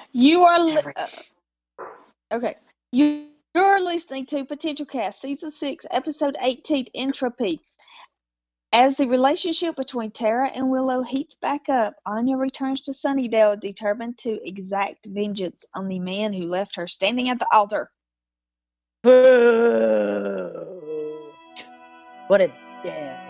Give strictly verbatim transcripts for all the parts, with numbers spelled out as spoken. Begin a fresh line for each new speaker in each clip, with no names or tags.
You are li- uh, okay. You you're listening to Potential Cast, Season Six, Episode Eighteen, Entropy. As the relationship between Tara and Willow heats back up, Anya returns to Sunnydale, determined to exact vengeance on the man who left her standing at the altar.
Boo! What a dick.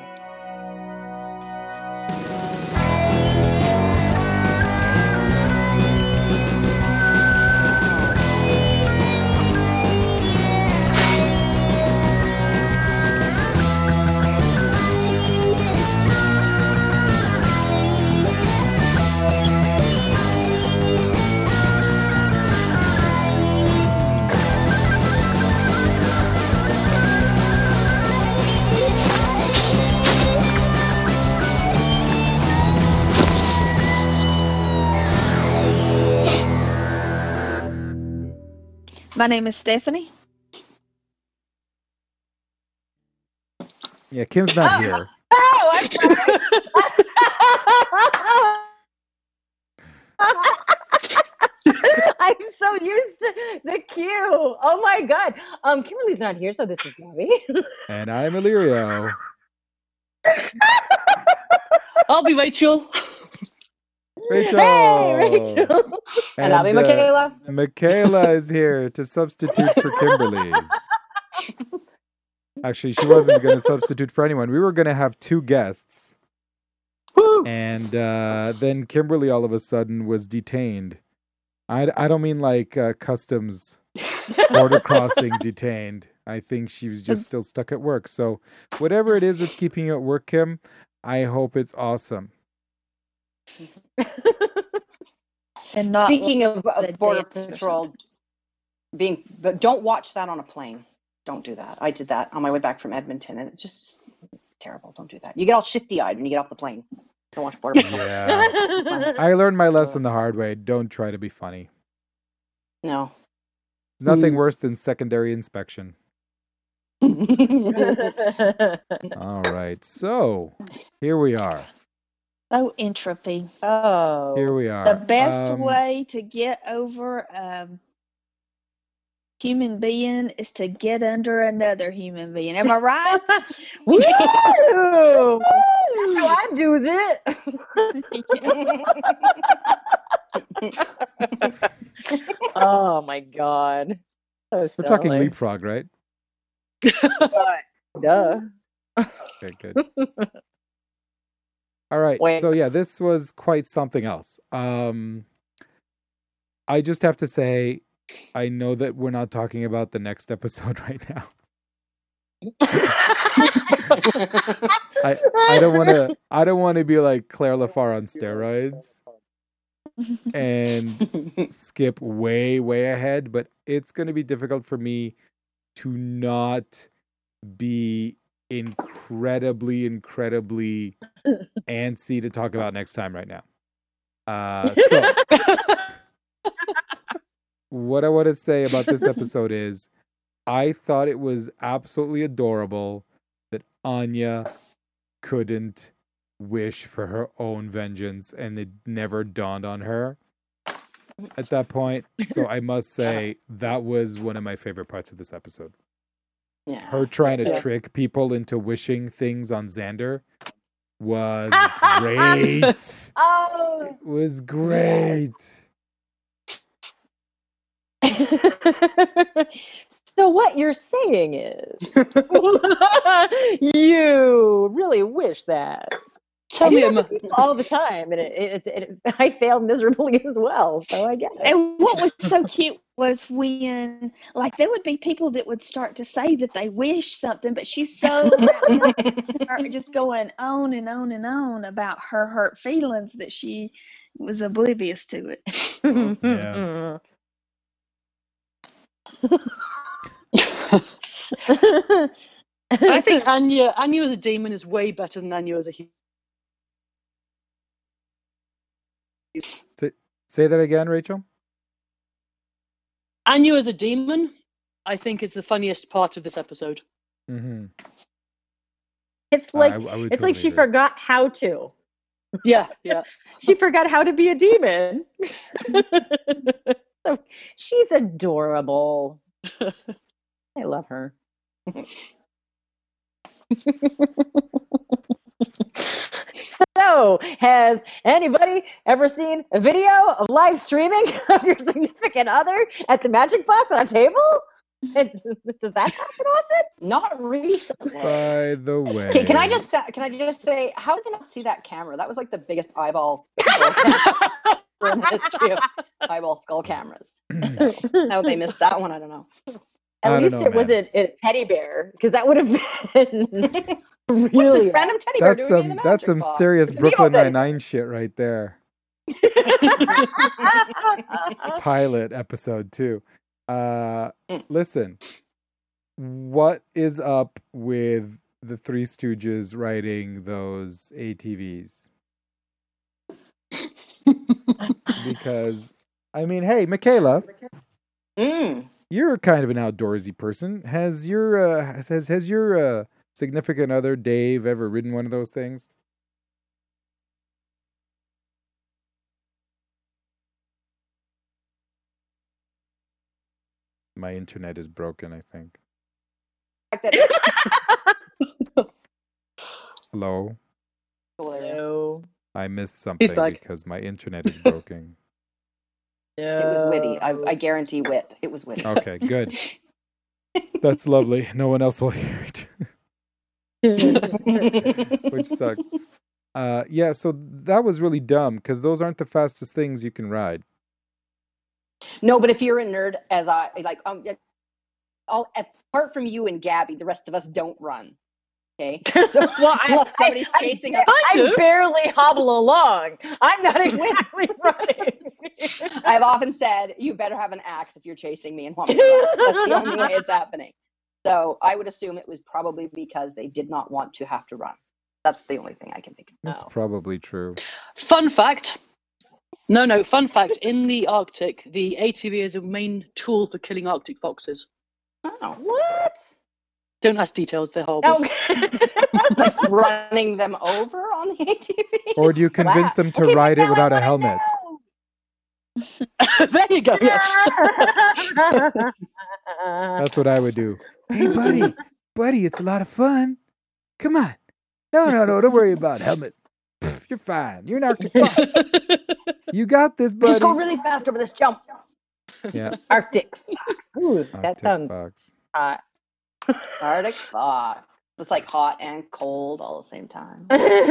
My name is Stephanie.
Yeah, Kim's not here.
Oh, I'm sorry. I'm so used to the cue. Oh my god. Um, Kimberly's not here, so this is Gabby.
And I'm Illyrio.
I'll be Rachel.
Rachel.
Hey, Rachel. And, I'll be
uh,
Michaela.
Michaela is here to substitute for Kimberly. Actually, she wasn't going to substitute for anyone. We were going to have two guests.
Woo!
And uh, then Kimberly all of a sudden was detained. I, I don't mean like uh, customs border crossing detained. I think she was just still stuck at work. So whatever it is that's keeping you at work, Kim, I hope it's awesome.
And not
Speaking of,
the
of Border
dance or
Patrol, being, but don't watch that on a plane. Don't do that. I did that on my way back from Edmonton, and it just it's terrible. Don't do that. You get all shifty-eyed when you get off the plane. Don't watch Border Patrol.
Yeah. I learned my lesson the hard way. Don't try to be funny.
No.
There's nothing
Mm.
worse than secondary inspection. All right. So here we are.
So entropy.
Oh.
Here we are.
The best
Um,
way to get over a human being is to get under another human being. Am I right?
Woo! That's how I do it. Oh my god. So
We're talking
silly.
leapfrog, right?
Duh.
Okay, good. All right.
Wait.
So yeah, this was quite something else. Um, I just have to say, I know that we're not talking about the next episode right now. I I don't want to I don't want to be like Claire Lafar on steroids and skip way way ahead, but it's going to be difficult for me to not be incredibly incredibly antsy to talk about next time right now. Uh, so what I want to say about this episode is I thought it was absolutely adorable that Anya couldn't wish for her own vengeance, and it never dawned on her at that point. So I must say that was one of my favorite parts of this episode.
Yeah.
Her trying to
Yeah.
trick people into wishing things on Xander was great.
Oh.
It was great.
So what you're saying is you really wish that.
Tell
I
me,
do
a
that
mo-
to people all the time, and it, it, it, it, I fail miserably as well. So I get it.
And what was so cute was when, like, there would be people that would start to say that they wish something, but she's so wrapped up in her just going on and on and on about her hurt feelings that she was oblivious to it.
Yeah.
I think Anya, Anya as a demon is way better than Anya as a human.
Say, say that again, Rachel.
Anya as a demon, I think, is the funniest part of this episode.
Mm-hmm.
It's like
I, I would
it's like
totally
she
agree.
forgot how to.
Yeah, yeah.
She forgot how to be a demon. So she's adorable. I love her. So, has anybody ever seen a video of live streaming of your significant other at the Magic Box on a table? And does that happen often?
Not recently.
By the way.
Okay, can I just sa- can I just say, how did they not see that camera? That was like the biggest eyeball skull camera in the history of eyeball skull cameras. So how they missed that one, I don't know.
At
I don't
least
know,
it wasn't a teddy bear, because that would have been
What's
really
this random teddy bear
That's
doing in
some
the
that's
magic
some
box?
serious
The
Brooklyn
open.
Nine-Nine shit right there. Pilot episode too. Uh,
Mm.
listen, what is up with the Three Stooges writing those A T Vs? Because I mean, hey, Michaela,
Mm.
you're kind of an outdoorsy person. Has your uh, has has your uh, significant other Dave ever ridden one of those things? My internet is broken, I think.
Fact that-
Hello?
No.
I missed something
back.
because my internet is broken.
It was witty. I, I guarantee wit. It was witty.
Okay, good. That's lovely. No one else will hear it, which sucks. Uh, yeah, so that was really dumb because those aren't the fastest things you can ride.
No, but if you're a nerd, as I like, um, all apart from you and Gabby, the rest of us don't run. Okay, so
Well, I,
unless
I,
somebody's
I,
chasing
I,
us,
I do.
barely hobble along. I'm not exactly running.
I've often said you better have an axe if you're chasing me and want me to run. That's the only way it's happening. So I would assume it was probably because they did not want to have to run. That's the only thing I can think of.
That's
Oh.
probably true.
Fun fact. No, no, fun fact. In the Arctic, the A T V is a main tool for killing Arctic foxes.
Oh,
What?
Don't ask details, they're horrible.
Oh.
like running them over on the A T V.
Or do you convince them to
Okay, but
ride it
now I
without a
wanna
helmet?
There you go, yes.
That's what I would do. Hey, buddy, buddy, it's a lot of fun. Come on. No, no, no, don't worry about helmet. Pff, you're fine. You're an Arctic fox. You got this, buddy.
Just go really fast over this jump.
Yeah,
Arctic fox. Ooh, that
Arctic
sounds
fox.
hot.
Arctic fox. It's like hot and cold all at the same time.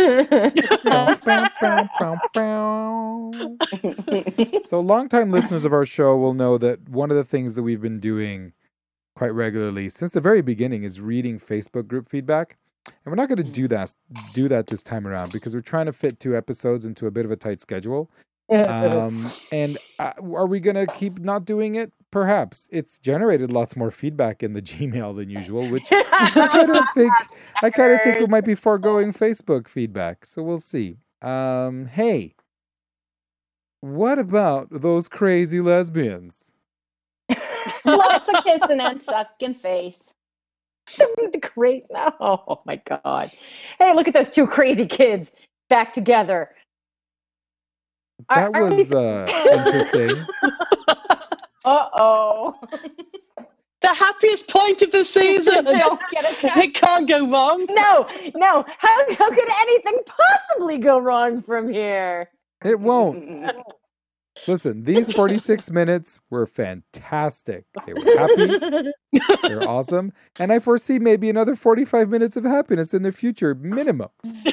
Bow, bow, bow, bow. So longtime listeners of our show will know that one of the things that we've been doing quite regularly since the very beginning is reading Facebook group feedback. And we're not going to do that do that this time around because we're trying to fit two episodes into a bit of a tight schedule. Um, and uh, are we going to keep not doing it? Perhaps. It's generated lots more feedback in the Gmail than usual, which I kind of think I kind of think we might be foregoing Facebook feedback. So we'll see. Um, hey, what about those crazy lesbians?
Lots of kissing and sucking face.
Great. Oh my God. Hey, look at those two crazy kids back together.
That
Are- are
was
these-
uh, interesting.
Uh oh.
The happiest point of the season.
Don't get it.
It can't go wrong.
No, no. How, how could anything possibly go wrong from here?
It won't. Listen, these forty-six minutes were fantastic. They were happy. They were awesome. And I foresee maybe another forty-five minutes of happiness in the future, minimum.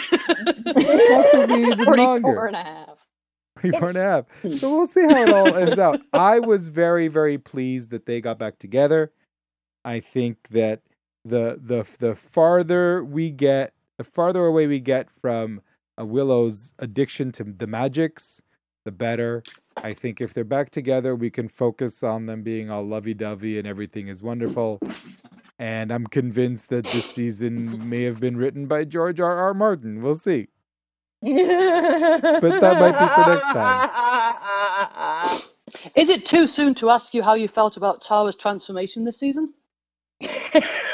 Possibly even
forty-four
longer.
and a half.
Three and a half. So we'll see how it all ends out. I was very, very pleased that they got back together. I think that the the the farther we get, the farther away we get from uh, Willow's addiction to the magics, the better. I think if they're back together, we can focus on them being all lovey-dovey and everything is wonderful. And I'm convinced that this season may have been written by George R. R. Martin. We'll see.
But
that might be for next
time.
Is it too soon to ask you how you felt about Tara's transformation this season?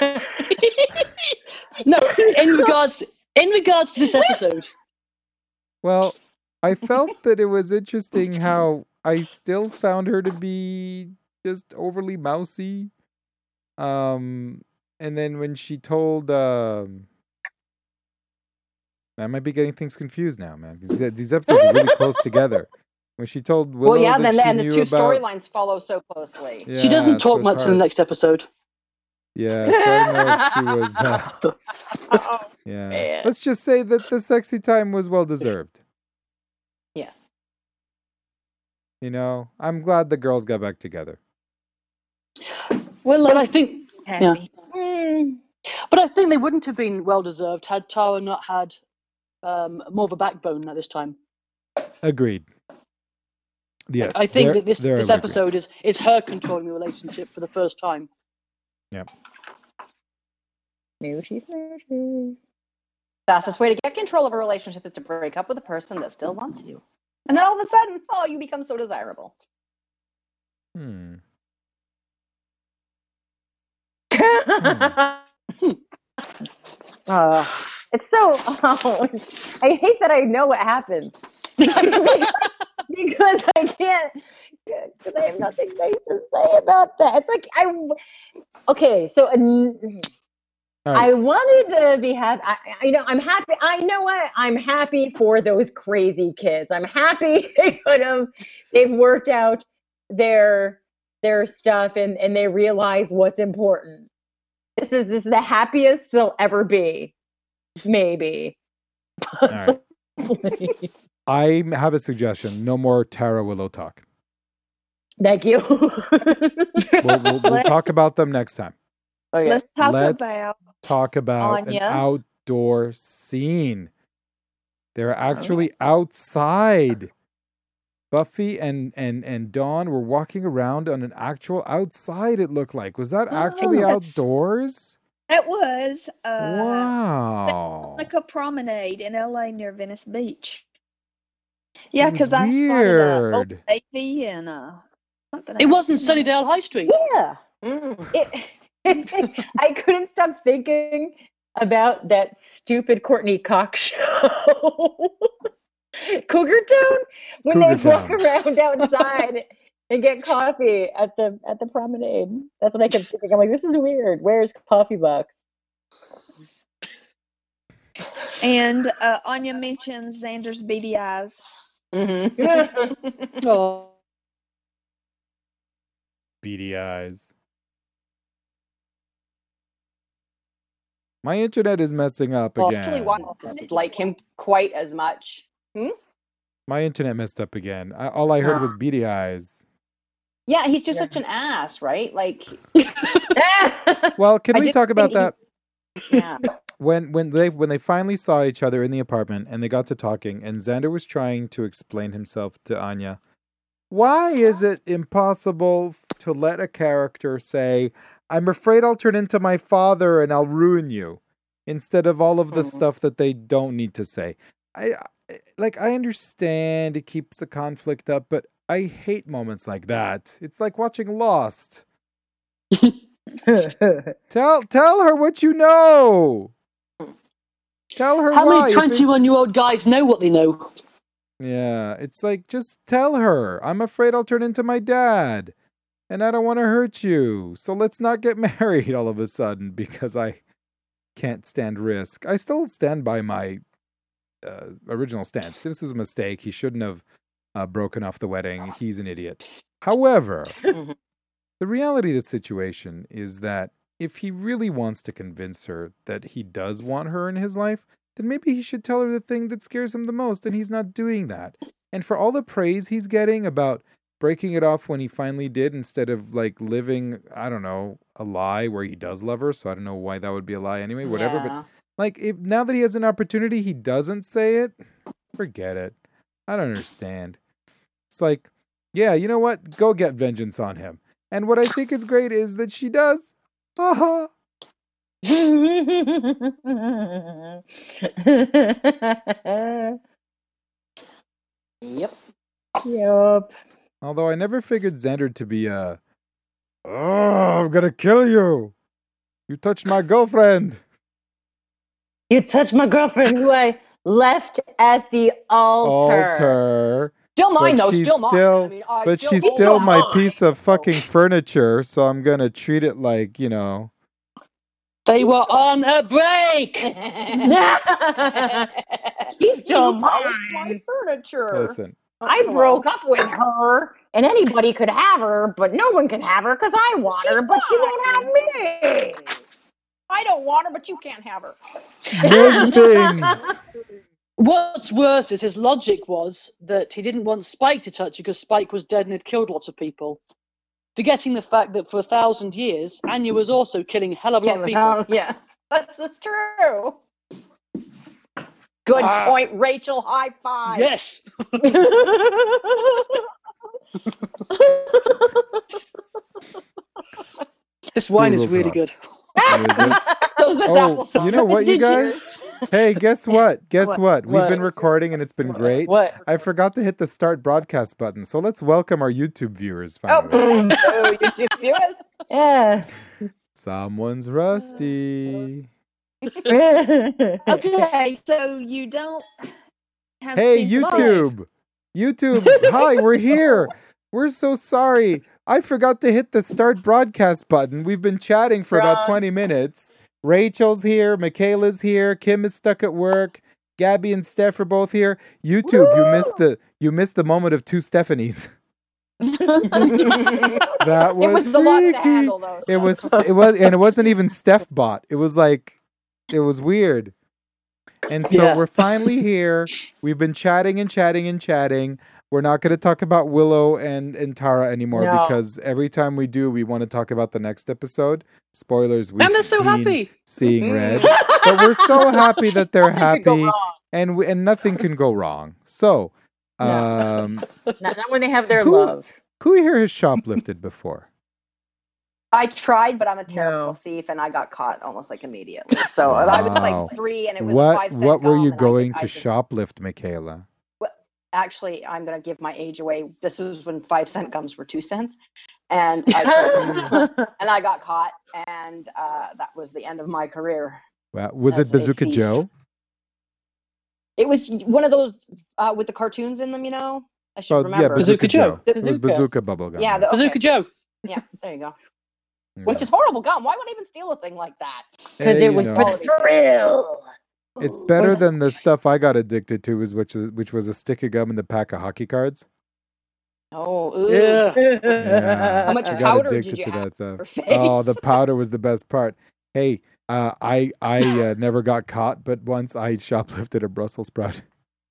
No, in regards in regards to this episode.
Well, I felt that it was interesting how I still found her to be just overly mousy. Um, and then when she told, um, I might be getting things confused now, man. These, these episodes are really close together. When she told Willow
Well, yeah,
that
then
she
and the
knew
two
about,
storylines follow so closely.
yeah,
She doesn't
so
talk
it's
much in the
hard.
next episode.
Yeah, so I don't know if she was. Uh,
Oh,
yeah,
man.
let's just say that the sexy time was well deserved.
Yeah.
You know, I'm glad the girls got back together.
Willow
But I think,
happy.
Mm.
but I think they wouldn't have been well deserved had Tara not had um, more of a backbone at this time.
Agreed. Yes,
I think
there-
that this
there I
this
would agree.
episode is is her controlling the relationship for the first time.
Smooshy, smooshy.
Fastest way to get control of a relationship is to break up with a person that still wants you. And then all of a sudden, oh, you become so desirable.
Hmm.
Uh, it's so. Oh, I hate that I know what happens because I can't. Because I have nothing nice to say about that. It's like I. Okay, so uh,
All
I
right.
wanted to be happy. I, I- you know, I'm happy. I know what I'm happy for those crazy kids. I'm happy they could have. They've worked out their their stuff and and they realize what's important. This is this is the happiest they'll ever be, maybe.
All right. I have a suggestion. No more Tara Willow talk.
Thank you.
We'll, we'll, we'll talk about them next time.
Okay.
Let's talk
Let's
about
Talk about
Anya.
an outdoor scene. They're actually outside. Buffy and, and, and Dawn were walking around on an actual outside, it looked like. Was that
Oh,
actually
that's-
outdoors?
That was uh,
Wow.
Monica Promenade in L A near Venice Beach. Yeah,
It was
because I spotted a Old
weird.
Navy and uh, something
It
else.
wasn't Sunnydale High Street.
Yeah.
Mm.
It, I couldn't stop thinking about that stupid Courtney Cox show. Cougar Town? When
Cougar
they walk
Town.
around outside and get coffee at the at the promenade. That's what I kept thinking. I'm like, this is weird. Where's Coffee Box?
And uh, Anya mentions Xander's beady eyes.
Mhm.
Oh,
Beady eyes. My internet is messing up
Well,
again.
actually, want to dislike him quite as much.
My internet messed up again. I, all I heard
Ah.
was beady eyes.
Yeah, he's just
Yeah.
such an ass, right? Like,
Well, can
I
we
didn't
talk about
think
that?
he's- Yeah.
when when they when they finally saw each other in the apartment and they got to talking and Xander was trying to explain himself to Anya, why is it impossible to let a character say, I'm afraid I'll turn into my father and I'll ruin you, instead of all of the
Mhm.
stuff that they don't need to say? I, I like I understand it keeps the conflict up, but I hate moments like that. It's like watching Lost. Tell tell her what you know. Tell her
how
why.
many
if
twenty-one-year-old guys know what they know?
it's- Yeah, it's like just tell her. I'm afraid I'll turn into my dad, and I don't want to hurt you. So let's not get married all of a sudden because I can't stand risk. I still stand by my uh, original stance. This was a mistake. He shouldn't have uh, broken off the wedding. He's an idiot. However,
Mhm.
the reality of the situation is that if he really wants to convince her that he does want her in his life, then maybe he should tell her the thing that scares him the most, and he's not doing that. And for all the praise he's getting about breaking it off when he finally did, instead of like living, I don't know, a lie where he does love her, so I don't know why that would be a lie anyway, whatever. But
Yeah.
like, if now that he has an opportunity, he doesn't say it, forget it. I don't understand. It's like, yeah, you know what? Go get vengeance on him. And what I think is great is that she does. Haha.
Yep.
Yup.
Although I never figured Xander to be a, oh, I'm gonna kill you. You touched my girlfriend.
You touched my girlfriend who I left at the altar.
Altar.
Still mine,
But
though.
she's
Still mine.
still-
I mean, I
But
still
she's
hold
still
that
my
mine,
piece of
so-
fucking furniture, so I'm gonna treat it like, you know.
They were on a break.
She's
You
still
polished my
mine.
furniture.
Listen.
Oh,
I
hello.
broke up with her, and anybody could have her, but no one can have her because I want
She's
her, but she won't have
mine.
me.
I don't want her, but you can't have her.
Name things.
What's worse is his logic was that he didn't want Spike to touch her because Spike was dead and had killed lots of people. Forgetting the fact that for a thousand years, Anya was also killing a hell of a lot of people.
Oh, yeah, that's, that's true. Good
Ah.
point, Rachel. High five.
Yes. This wine is
Google
really
Doc.
good.
What is it?
Those this
Oh,
applesauce.
you know what, you
Did
guys? Hey, guess what? Guess
What?
what? We've
What?
been recording and it's been great.
What?
I forgot to hit the start broadcast button, so let's welcome our YouTube viewers
Oh,
finally.
oh, YouTube viewers.
Yeah.
Someone's rusty.
Okay, so you don't have
Hey,
Steve Live.
YouTube! YouTube, hi, we're here. We're so sorry. I forgot to hit the start broadcast button. We've been chatting for about
Wrong.
twenty minutes. Rachel's here, Michaela's here, Kim is stuck at work, Gabby and Steph are both here. YouTube, you missed the you missed the moment of two Stephanies. That was,
It was a lot to
freaky.
handle, though.
It
so-
was it was and it wasn't even Steph bot. It was like it was weird. And so
Yeah.
we're finally here. We've been chatting and chatting and chatting. We're not going to talk about Willow and, and Tara anymore
No.
because every time we do, we want to talk about the next episode. Spoilers, we've
And they're so
seen
happy.
Seeing Red. But we're so happy that they're
Nothing could go
happy
wrong.
and we, and nothing can go wrong. So,
No.
um,
Not, not when they have their
Who-
love.
who here has shoplifted before?
I tried, but I'm a terrible
No.
thief, and I got caught almost like immediately. So I was
Wow.
like three, and it was a
What
five cent
what were
gum,
you
and I
going
did- I
to
just-
shoplift, Michaela?
Actually, I'm gonna give my age away. This is when five cent gums were two cents, and I and I got caught, and uh, that was the end of my career.
Well, was
As
it
a
Bazooka
thief.
Joe?
It was one of those uh, with the cartoons in them, you know. I should
Oh,
remember.
yeah, Bazooka
Bazooka Joe.
Joe. It was
Bazooka.
Bazooka Bubblegum.
Yeah, the, okay.
Bazooka Joe.
Yeah, there you go.
Yeah.
Which is horrible gum. Why would I even steal a thing like that?
Because
Hey,
it
you
was
know,
for the thrill.
it's better than the stuff I got addicted to, was which is which was a stick of gum and a pack of hockey cards.
Oh, ooh.
Yeah.
Yeah,
How much
I got
powder
addicted
did you
to
have
that stuff.
Your face.
Oh, the powder was the best part. Hey, uh, I I uh, never got caught, but once I shoplifted a Brussels sprout.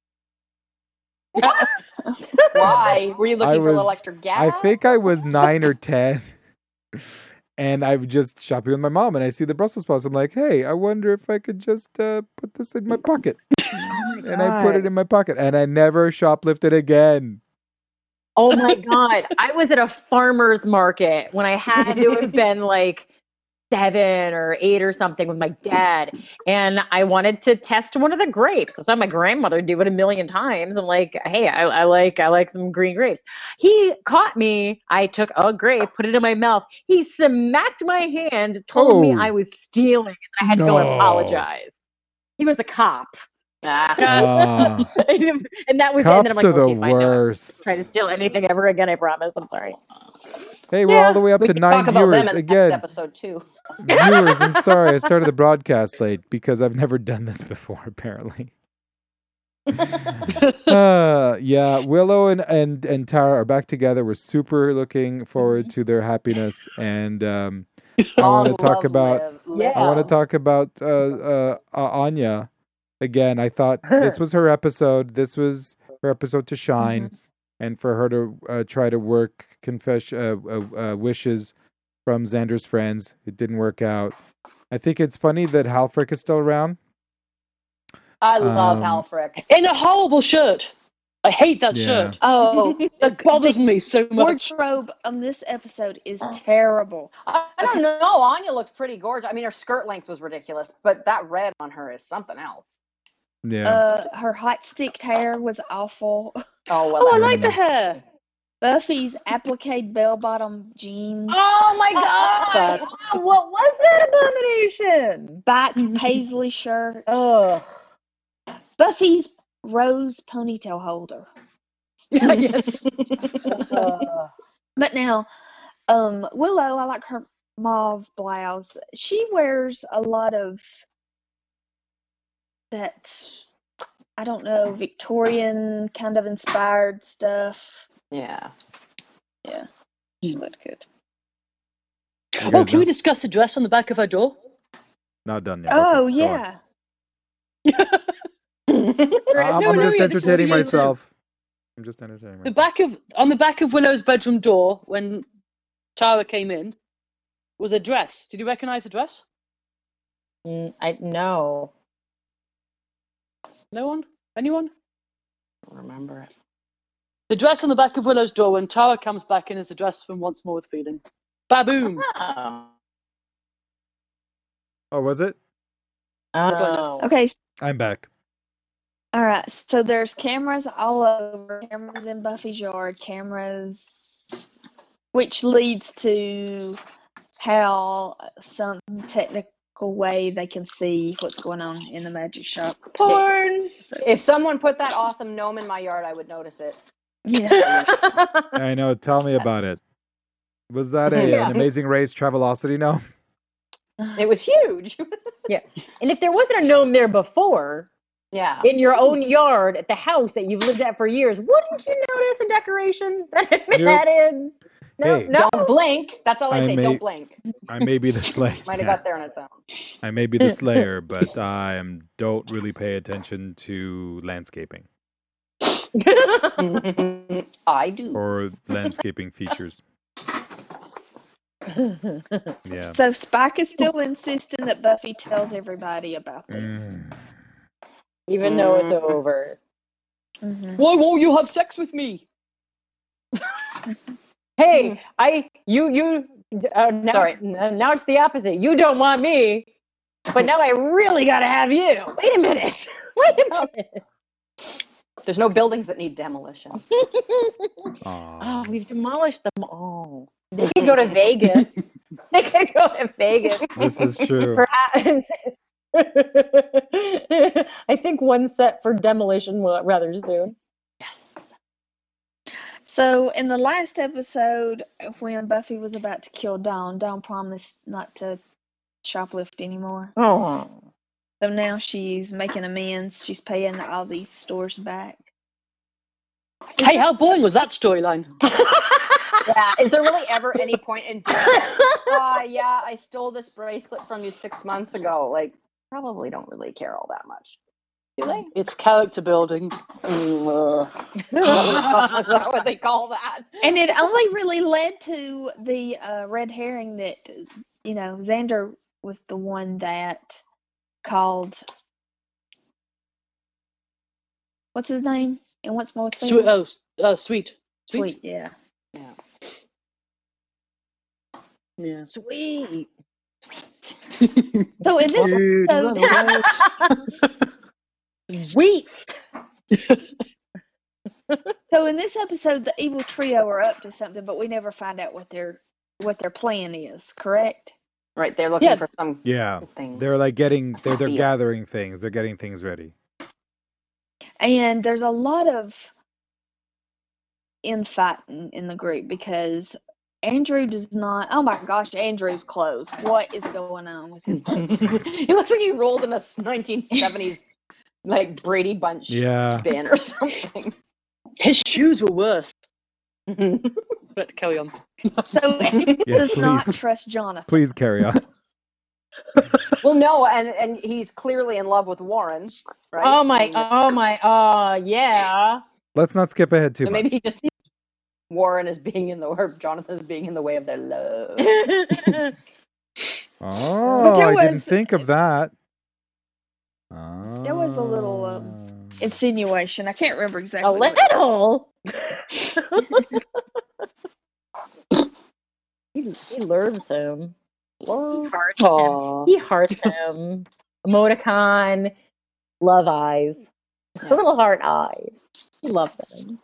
Why? Were you looking
I
for a little
was-
extra gas?
I think I was nine or ten, and I was just shopping with my mom, and I see the Brussels sprouts. I'm like, hey, I wonder if I could just uh, put this in my pocket, and I put it
God.
in my pocket, and I never shoplifted again.
Oh my God. I was at a farmer's market when I had to have been like seven or eight or something with my dad. And I wanted to test one of the grapes. I saw my grandmother do it a million times. I'm like, hey, I, I like I like some green grapes. He caught me. I took a grape, put it in my mouth. He smacked my hand, told me
Oh.
I was stealing, and I had to go and
No.
apologize. He was a cop.
Ah.
Ah,
And that was it. And then I'm
cops
like,
are the
okay, fine. No,
worst.
try to steal anything ever again. I promise. I'm sorry.
Hey, we're
Yeah.
all the way up
We
to
can
nine
talk about
viewers
them in the
again.
next episode too.
Viewers, I'm sorry, I started the broadcast late because I've never done this before, apparently. uh, yeah, Willow and, and, and Tara are back together. We're super looking forward to their happiness. And um, I want to
Long
talk
love,
about
live,
Yeah.
live.
I want to talk about uh, uh, uh, Anya again. I thought this was her episode. This was her episode to shine, and for her to uh, try to work confess uh, uh, uh, wishes from Xander's friends. It didn't work out. I think it's funny that Halfrick is still around.
I love
Um,
Halfrick.
In a horrible shirt. I hate that
Yeah.
shirt.
Oh, the,
It bothers
the
me so much.
wardrobe on this episode is terrible.
I I don't know. Anya looked pretty gorgeous. I mean, her skirt length was ridiculous, but that red on her is something else.
Yeah.
Uh, her hot sticked hair was awful.
Oh well.
Oh, I
that-
like the hair.
Buffy's applique bell bottom jeans
Oh my God! Oh, what was that abomination?
backed paisley shirt.
Oh,
Buffy's rose ponytail holder.
yes.
Uh,
But now, um, Willow, I like her mauve blouse. She wears a lot of that, I don't know, Victorian kind of inspired stuff.
Yeah.
Yeah, she looked good.
You
oh,
guys
can we
know?
discuss the dress on the back of her door?
Not done yet.
Oh,
Okay, go on.
yeah.
I'm,
No,
I'm
no,
just
yeah, this is
entertaining
what you do.
myself. I'm just entertaining
The
myself.
back of on the back of Willow's bedroom door when Tara came in was a dress. Did you recognise the dress?
Mm, I no.
No one? Anyone?
I don't remember it.
The dress on the back of Willow's door when Tara comes back in is the dress from Once More with Feeling. Baboom!
Oh.
Oh, was it?
Oh.
Okay, s-
I'm back.
all right. So there's cameras all over. Cameras in Buffy's yard. Cameras, which leads to how some technical way they can see what's going on in the magic shop.
Porn.
So,
If someone put that awesome gnome in my yard, I would notice it.
yeah.
I know. Tell me about it. Was that a,
Yeah.
an Amazing Race Travelocity? No.
It was huge.
And if there wasn't a gnome there before,
Yeah.
in your own yard at the house that you've lived at for years, wouldn't you notice a decoration that had been
Nope.
added? No,
Hey.
no.
Don't blink. That's all I
I
say.
may-
Don't blink.
I may be the slayer.
Might have
Yeah,
got there on its own.
I may be the slayer, but I am, don't really pay attention to landscaping
I do.
or landscaping features. Yeah.
So Spike is still insisting that Buffy tells everybody about them.
Mm.
Even though it's
Mm.
over.
Mm-hmm.
Why won't you have sex with me?
Hey, I you you uh, now,
Sorry.
n- now it's the opposite. You don't want me, but now I really gotta have you. Wait a minute. Wait a minute.
There's no buildings that need demolition.
Aw.
Oh, we've demolished them all. They could go to Vegas. They could go to Vegas.
This is true.
Perhaps. I think one's set for demolition wa- rather soon.
So in the last episode, when Buffy was about to kill Dawn, Dawn promised not to shoplift anymore.
Oh.
So now she's making amends. She's paying all these stores back.
Hey, how boring was that storyline?
Yeah. Is there really ever any point in doing that? Uh, yeah, I stole this bracelet from you six months ago. Like, probably don't really care all that much. Do they?
It's character building.
Is that what they call that?
And it only really led to the uh, red herring that, you know, Xander was the one that called. What's his name? And what's more with
Sweet,
Feeling?
oh, uh, sweet. Sweet.
Sweet, yeah.
Yeah.
Yeah.
Sweet.
So in this
Dude,
episode,
run away.
Sweet.
so in this episode, the evil trio are up to something, but we never find out what their what their plan is. Correct?
Right. They're looking
Yeah.
for some
Yeah.
thing.
They're like getting, they're, they're
Feel.
gathering things. They're getting things ready.
And there's a lot of infighting in the group because Andrew does not. Oh my gosh, Andrew's clothes. What is going on with his clothes?
He looks like he rolled in a nineteen seventies like Brady Bunch
Yeah.
bin or something.
His shoes were worse. But carry on.
So Andrew
Yes,
does not
please.
trust Jonathan.
Please carry on.
Well, no, and and he's clearly in love with Warren, right?
Oh
I
my,
mean,
oh my, uh, yeah.
Let's not skip ahead too
so
much.
maybe he just sees Warren is being in the or Jonathan is being in the way of their love.
Oh,
there
I didn't
was-
think of that.
There was a little, um,
Ah.
Insinuation. I can't remember
A
exactly. what it
little. he, he loves him. Love.
Aww.
He hearts him. Emoticon. Love eyes.
Yeah.
The little heart eyes. He loves them.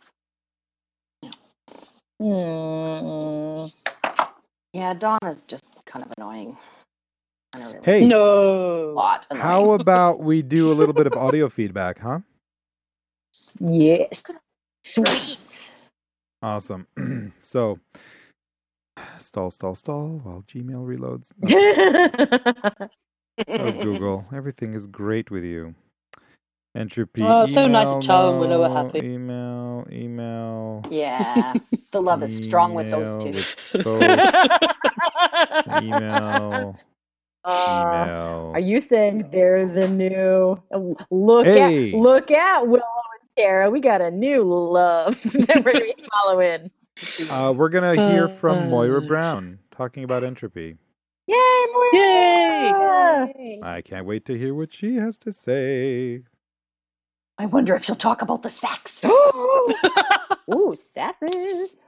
Hmm.
Yeah, Donna's just kind of annoying. kind of really
Hey,
a
No.
lot. Annoying.
how about we do a little bit of audio feedback, huh?
Yes. Sweet.
Awesome. So, stall, stall, stall while Gmail reloads. Okay. Oh, Google, everything is great with you. Entropy.
Oh, it's so nice that
email,
Tara and Willow are
no,
happy.
Email, email,
Yeah, the love is strong with those
email
two.
with both. Email,
Uh,
email.
are you saying they're the new? Look
Hey!
at look at Willow and Tara. We got a new love that we're gonna be following.
Uh, we're gonna hear from Moira
Uh,
Brown talking about entropy.
Yay, Moira!
Yay!
I can't wait to hear what she has to say.
I wonder if she'll talk about the sex.
Ooh, sasses.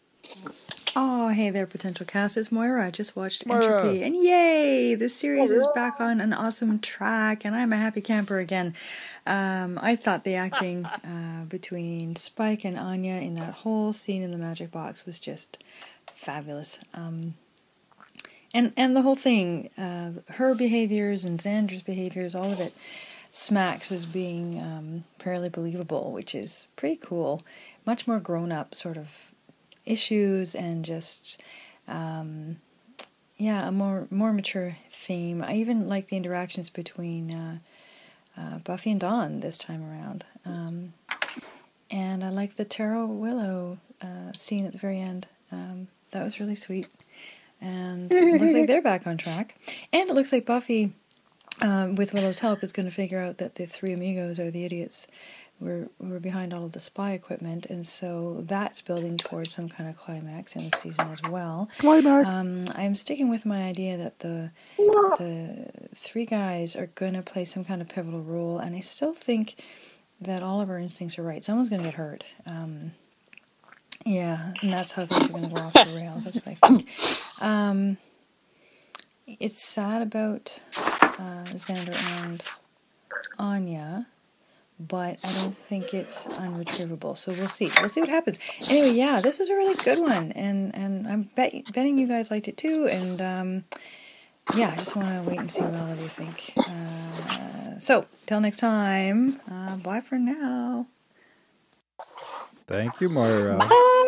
Oh, hey there, Potential Cast. It's Moira. I just watched
Moira.
Entropy. And yay! This series is back on an awesome track, and I'm a happy camper again. Um, I thought the acting uh, between Spike and Anya in that whole scene in the magic box was just fabulous. Um, and, and the whole thing, uh, her behaviors and Xander's behaviors, all of it smacks as being um, fairly believable, which is pretty cool. Much more grown-up sort of issues and just um, yeah, a more more mature theme. I even like the interactions between uh, uh, Buffy and Dawn this time around, um, and I like the Tara Willow uh, scene at the very end. Um, that was really sweet, and it looks like they're back on track. And it looks like Buffy, um, with Willow's help, is going to figure out that the three amigos are the idiots. We're, we're behind all of the spy equipment, and so that's building towards some kind of climax in the season as well.
Climax.
Um, I'm sticking with my idea that the the three guys are going to play some kind of pivotal role, and I still think that all of our instincts are right. Someone's going to get hurt. Um, yeah, and that's how things are going to go off the rails. That's what I think. Um, it's sad about uh, Xander and Anya, but I don't think it's unretrievable. So we'll see. We'll see what happens. Anyway, yeah, this was a really good one, and and I'm bet, betting you guys liked it too. And um, yeah, I just want to wait and see what all of you think. Uh, so till next time, uh, bye for now.
Thank you, Moira.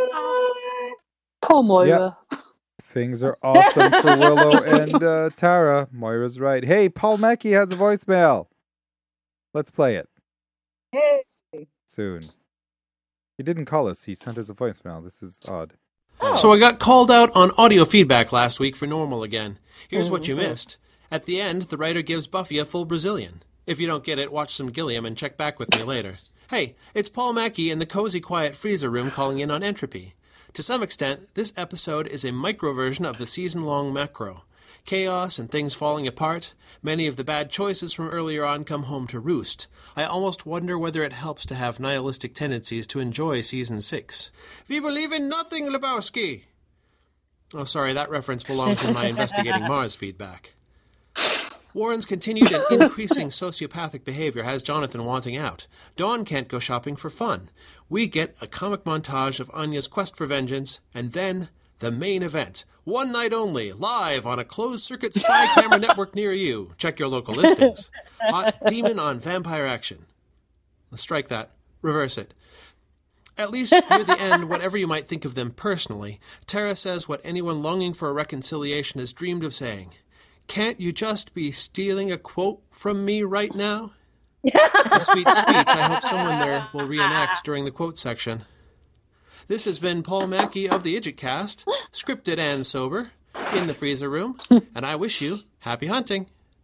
Poor Moira.
Things are awesome for Willow and uh, Tara. Moira's right. Hey, Paul Mackey has a voicemail. Let's play it.
Hey.
Soon. He didn't call us. He sent us a voicemail. This is odd.
So I got called out on audio feedback last week for Normal again. Here's what you missed. At the end, the writer gives Buffy a full Brazilian. If you don't get it, watch some Gilliam and check back with me later. Hey, it's Paul Mackey in the cozy quiet freezer room calling in on Entropy. To some extent, this episode is a micro version of the season-long macro. Chaos and things falling apart. Many of the bad choices from earlier on come home to roost. I almost wonder whether it helps to have nihilistic tendencies to enjoy Season six. We believe in nothing, Lebowski! Oh, sorry, that reference belongs in my Investigating Mars feedback. Warren's continued and increasing sociopathic behavior has Jonathan wanting out. Dawn can't go shopping for fun. We get a comic montage of Anya's quest for vengeance, and then the main event. One night only, live on a closed-circuit spy camera network near you. Check your local listings. Hot demon on vampire action. Let's strike that. Reverse it. At least near the end, whatever you might think of them personally, Tara says what anyone longing for a reconciliation has dreamed of saying. Can't you just be stealing a quote from me right now? A sweet speech I hope someone there will reenact during the quote section. This has been Paul Mackey of the IdjitCast, scripted and sober, in the freezer room, and I wish you happy hunting.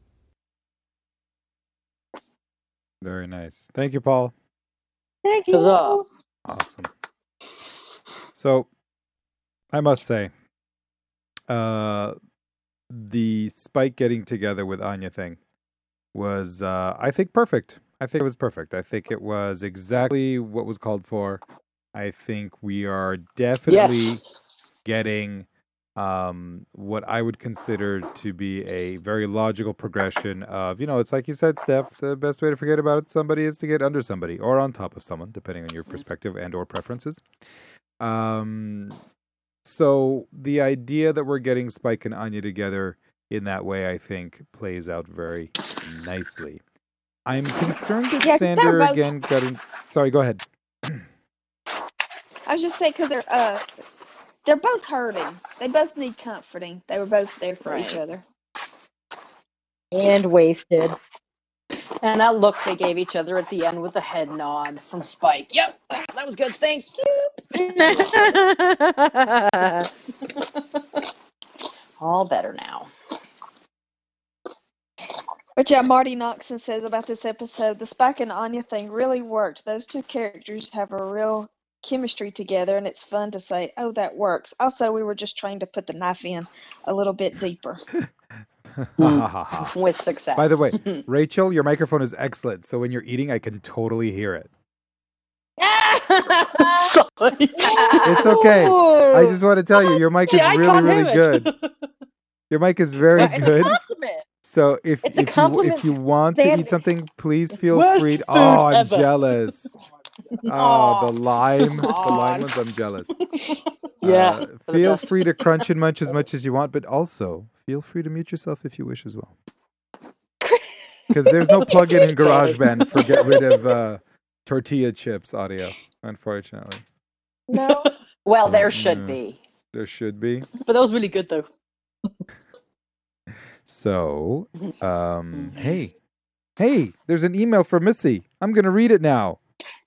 Oh, very nice. Thank you, Paul.
Thank you.
Huzzah.
Awesome. So, I must say, uh, the Spike getting together with Anya thing was, uh, I think, perfect. I think it was perfect. I think it was exactly what was called for. I think we are definitely
Yes.
getting um, what I would consider to be a very logical progression of, you know, it's like you said, Steph, the best way to forget about somebody is to get under somebody or on top of someone, depending on your perspective and or preferences. Um, so the idea that we're getting Spike and Anya together in that way, I think, plays out very nicely. I'm concerned that
Yeah, 'cause they're
Sander
both-
again got in. Sorry, go ahead.
I was just saying because they're uh they're both hurting. They both need comforting. They were both there for each
Right.
other.
And wasted.
And that look they gave each other at the end with the head nod from Spike. Yep, that was good. Thank you. All better now.
But yeah, Marty Noxon says about this episode, the Spike and Anya thing really worked. Those two characters have a real chemistry together, and it's fun to say, oh, that works. Also, we were just trying to put the knife in a little bit deeper.
Ha ha ha ha.
With success.
By the way, Rachel, your microphone is excellent. So when you're eating, I can totally hear it.
Sorry.
It's okay. I just want to tell you, your mic
See,
is
I
really,
can't
really
hear it.
good. Your mic is very
It's a
good.
compliment.
So if
It's a
if you
compliment.
if you want to
They have-
eat something, please feel
Worst
free. To,
food
oh, I'm
ever.
jealous. Oh,
Aw,
the lime, the
come
lime
on.
ones. I'm jealous.
Yeah.
Uh,
they're the
feel
best.
free to crunch and munch as much as you want, but also feel free to mute yourself if you wish as well. Because there's no plug-in in GarageBand for get rid of uh, tortilla chips audio, unfortunately.
No.
Well, there
Yeah.
should be.
There should be.
But that was really good though.
So, um, hey, hey, there's an email from Missy. I'm gonna read it now.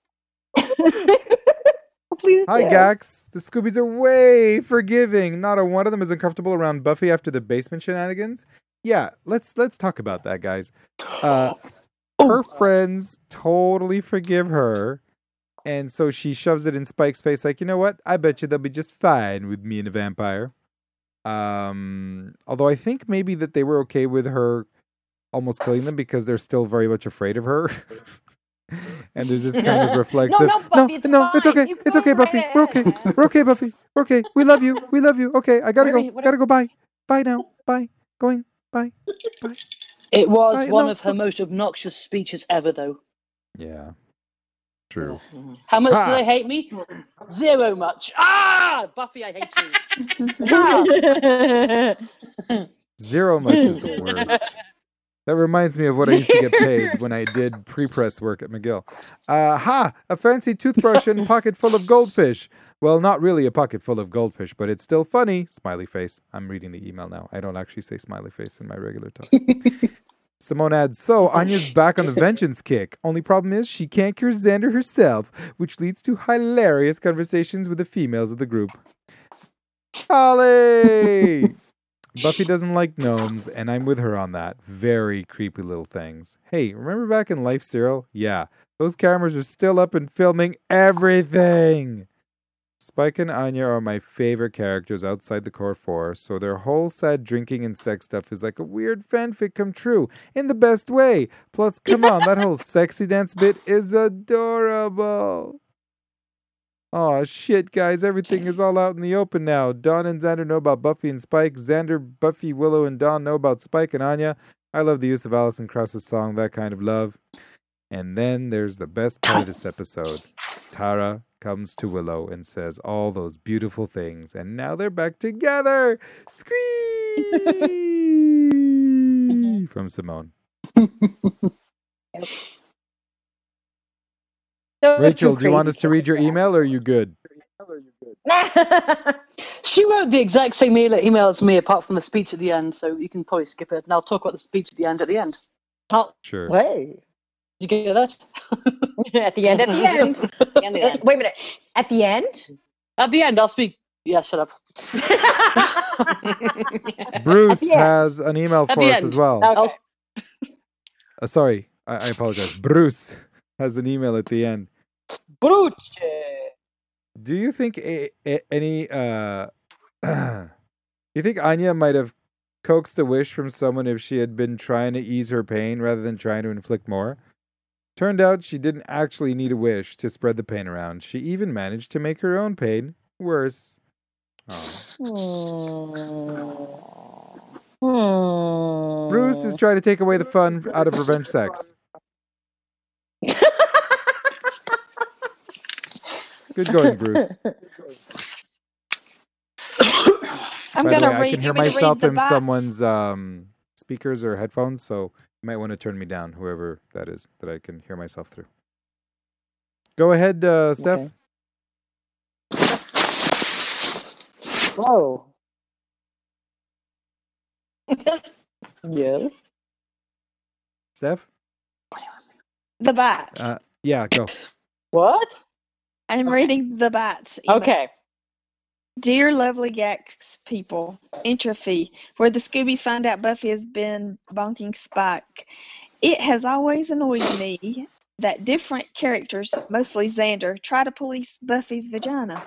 Please
Hi,
do.
Gax. The Scoobies are way forgiving. Not a one of them is uncomfortable around Buffy after the basement shenanigans. Yeah, let's let's talk about that, guys. Uh, her friends totally forgive her, and so she shoves it in Spike's face, like, you know what? I bet you they'll be just fine with me and a vampire. Um, although I think maybe that they were okay with her almost killing them because they're still very much afraid of her. And there's this kind of reflexive.
No, no, Buffy, it's
no, it's
fine.
okay.
You
It's
go
okay, Buffy.
right
We're okay.
ahead."
We're okay, Buffy. We're okay. We love you. We love you. Okay, I gotta
What are
go.
we- what are-
Gotta go. Bye. Bye now. Bye. Going. Bye.
It was
I-
one
no,
of her
it's-
most obnoxious speeches ever, though.
Yeah. True.
How much
Ha!
do they hate me? Zero much. Ah, Buffy, I hate you.
Zero much is the worst. That reminds me of what I used to get paid when I did pre-press work at McGill. Uh, ha! A fancy toothbrush and pocket full of goldfish. Well, not really a pocket full of goldfish, but it's still funny. Smiley face. I'm reading the email now. I don't actually say smiley face in my regular talk. Simone adds, so Anya's back on the vengeance kick. Only problem is she can't cure Xander herself, which leads to hilarious conversations with the females of the group. Holly! Buffy doesn't like gnomes, and I'm with her on that. Very creepy little things. Hey, remember back in Life Serial? Yeah, those cameras are still up and filming everything. Spike and Anya are my favorite characters outside the core four, so their whole sad drinking and sex stuff is like a weird fanfic come true, in the best way. Plus, come on, that whole sexy dance bit is adorable. Aw, shit, guys, everything is all out in the open now. Dawn and Xander know about Buffy and Spike. Xander, Buffy, Willow, and Dawn know about Spike and Anya. I love the use of Alison Krauss's song, That Kind of Love. And then there's the best part of this episode. Tara comes to Willow and says all those beautiful things, and now they're back together. Scream from Simone.
Those
Rachel,
two
do you want
crazy
us to read your
kids.
email, or are you good?
She wrote the exact same email email as me, apart from the speech at the end, so you can probably skip it. And I'll talk about the speech at the end at the end. Oh,
Sure.
Hey.
did you get that?
At the end, at the end.
The end of
Uh,
that.
Wait a minute. At the end?
At the end, I'll speak. Yeah, shut up.
Bruce
At the end.
has an email
At
for
the
us
end.
as well.
Okay.
I'll,
Uh, sorry, I, I apologize. Bruce has an email at the end.
Bruce.
Do you think a, a, any uh you think Anya might have coaxed a wish from someone if she had been trying to ease her pain rather than trying to inflict more? Turned out she didn't actually need a wish to spread the pain around. She even managed to make her own pain worse. Oh.
Hmm.
Bruce is trying to take away the fun out of revenge sex. Good going, Bruce.
I'm
By the
gonna
way, I
read.
can
you
hear
want me to read
myself
the
in
bots?
someone's um, speakers or headphones, so you might want to turn me down, whoever that is, that I can hear myself through. Go ahead, uh, Steph.
Okay. Whoa. Yes.
Steph?
The bots.
Uh, yeah, go.
What?
I'm
Okay.
reading the bots. email.
Okay.
Dear lovely Gax people, entropy, where the Scoobies find out Buffy has been bonking Spike. It has always annoyed me that different characters, mostly Xander, try to police Buffy's vagina.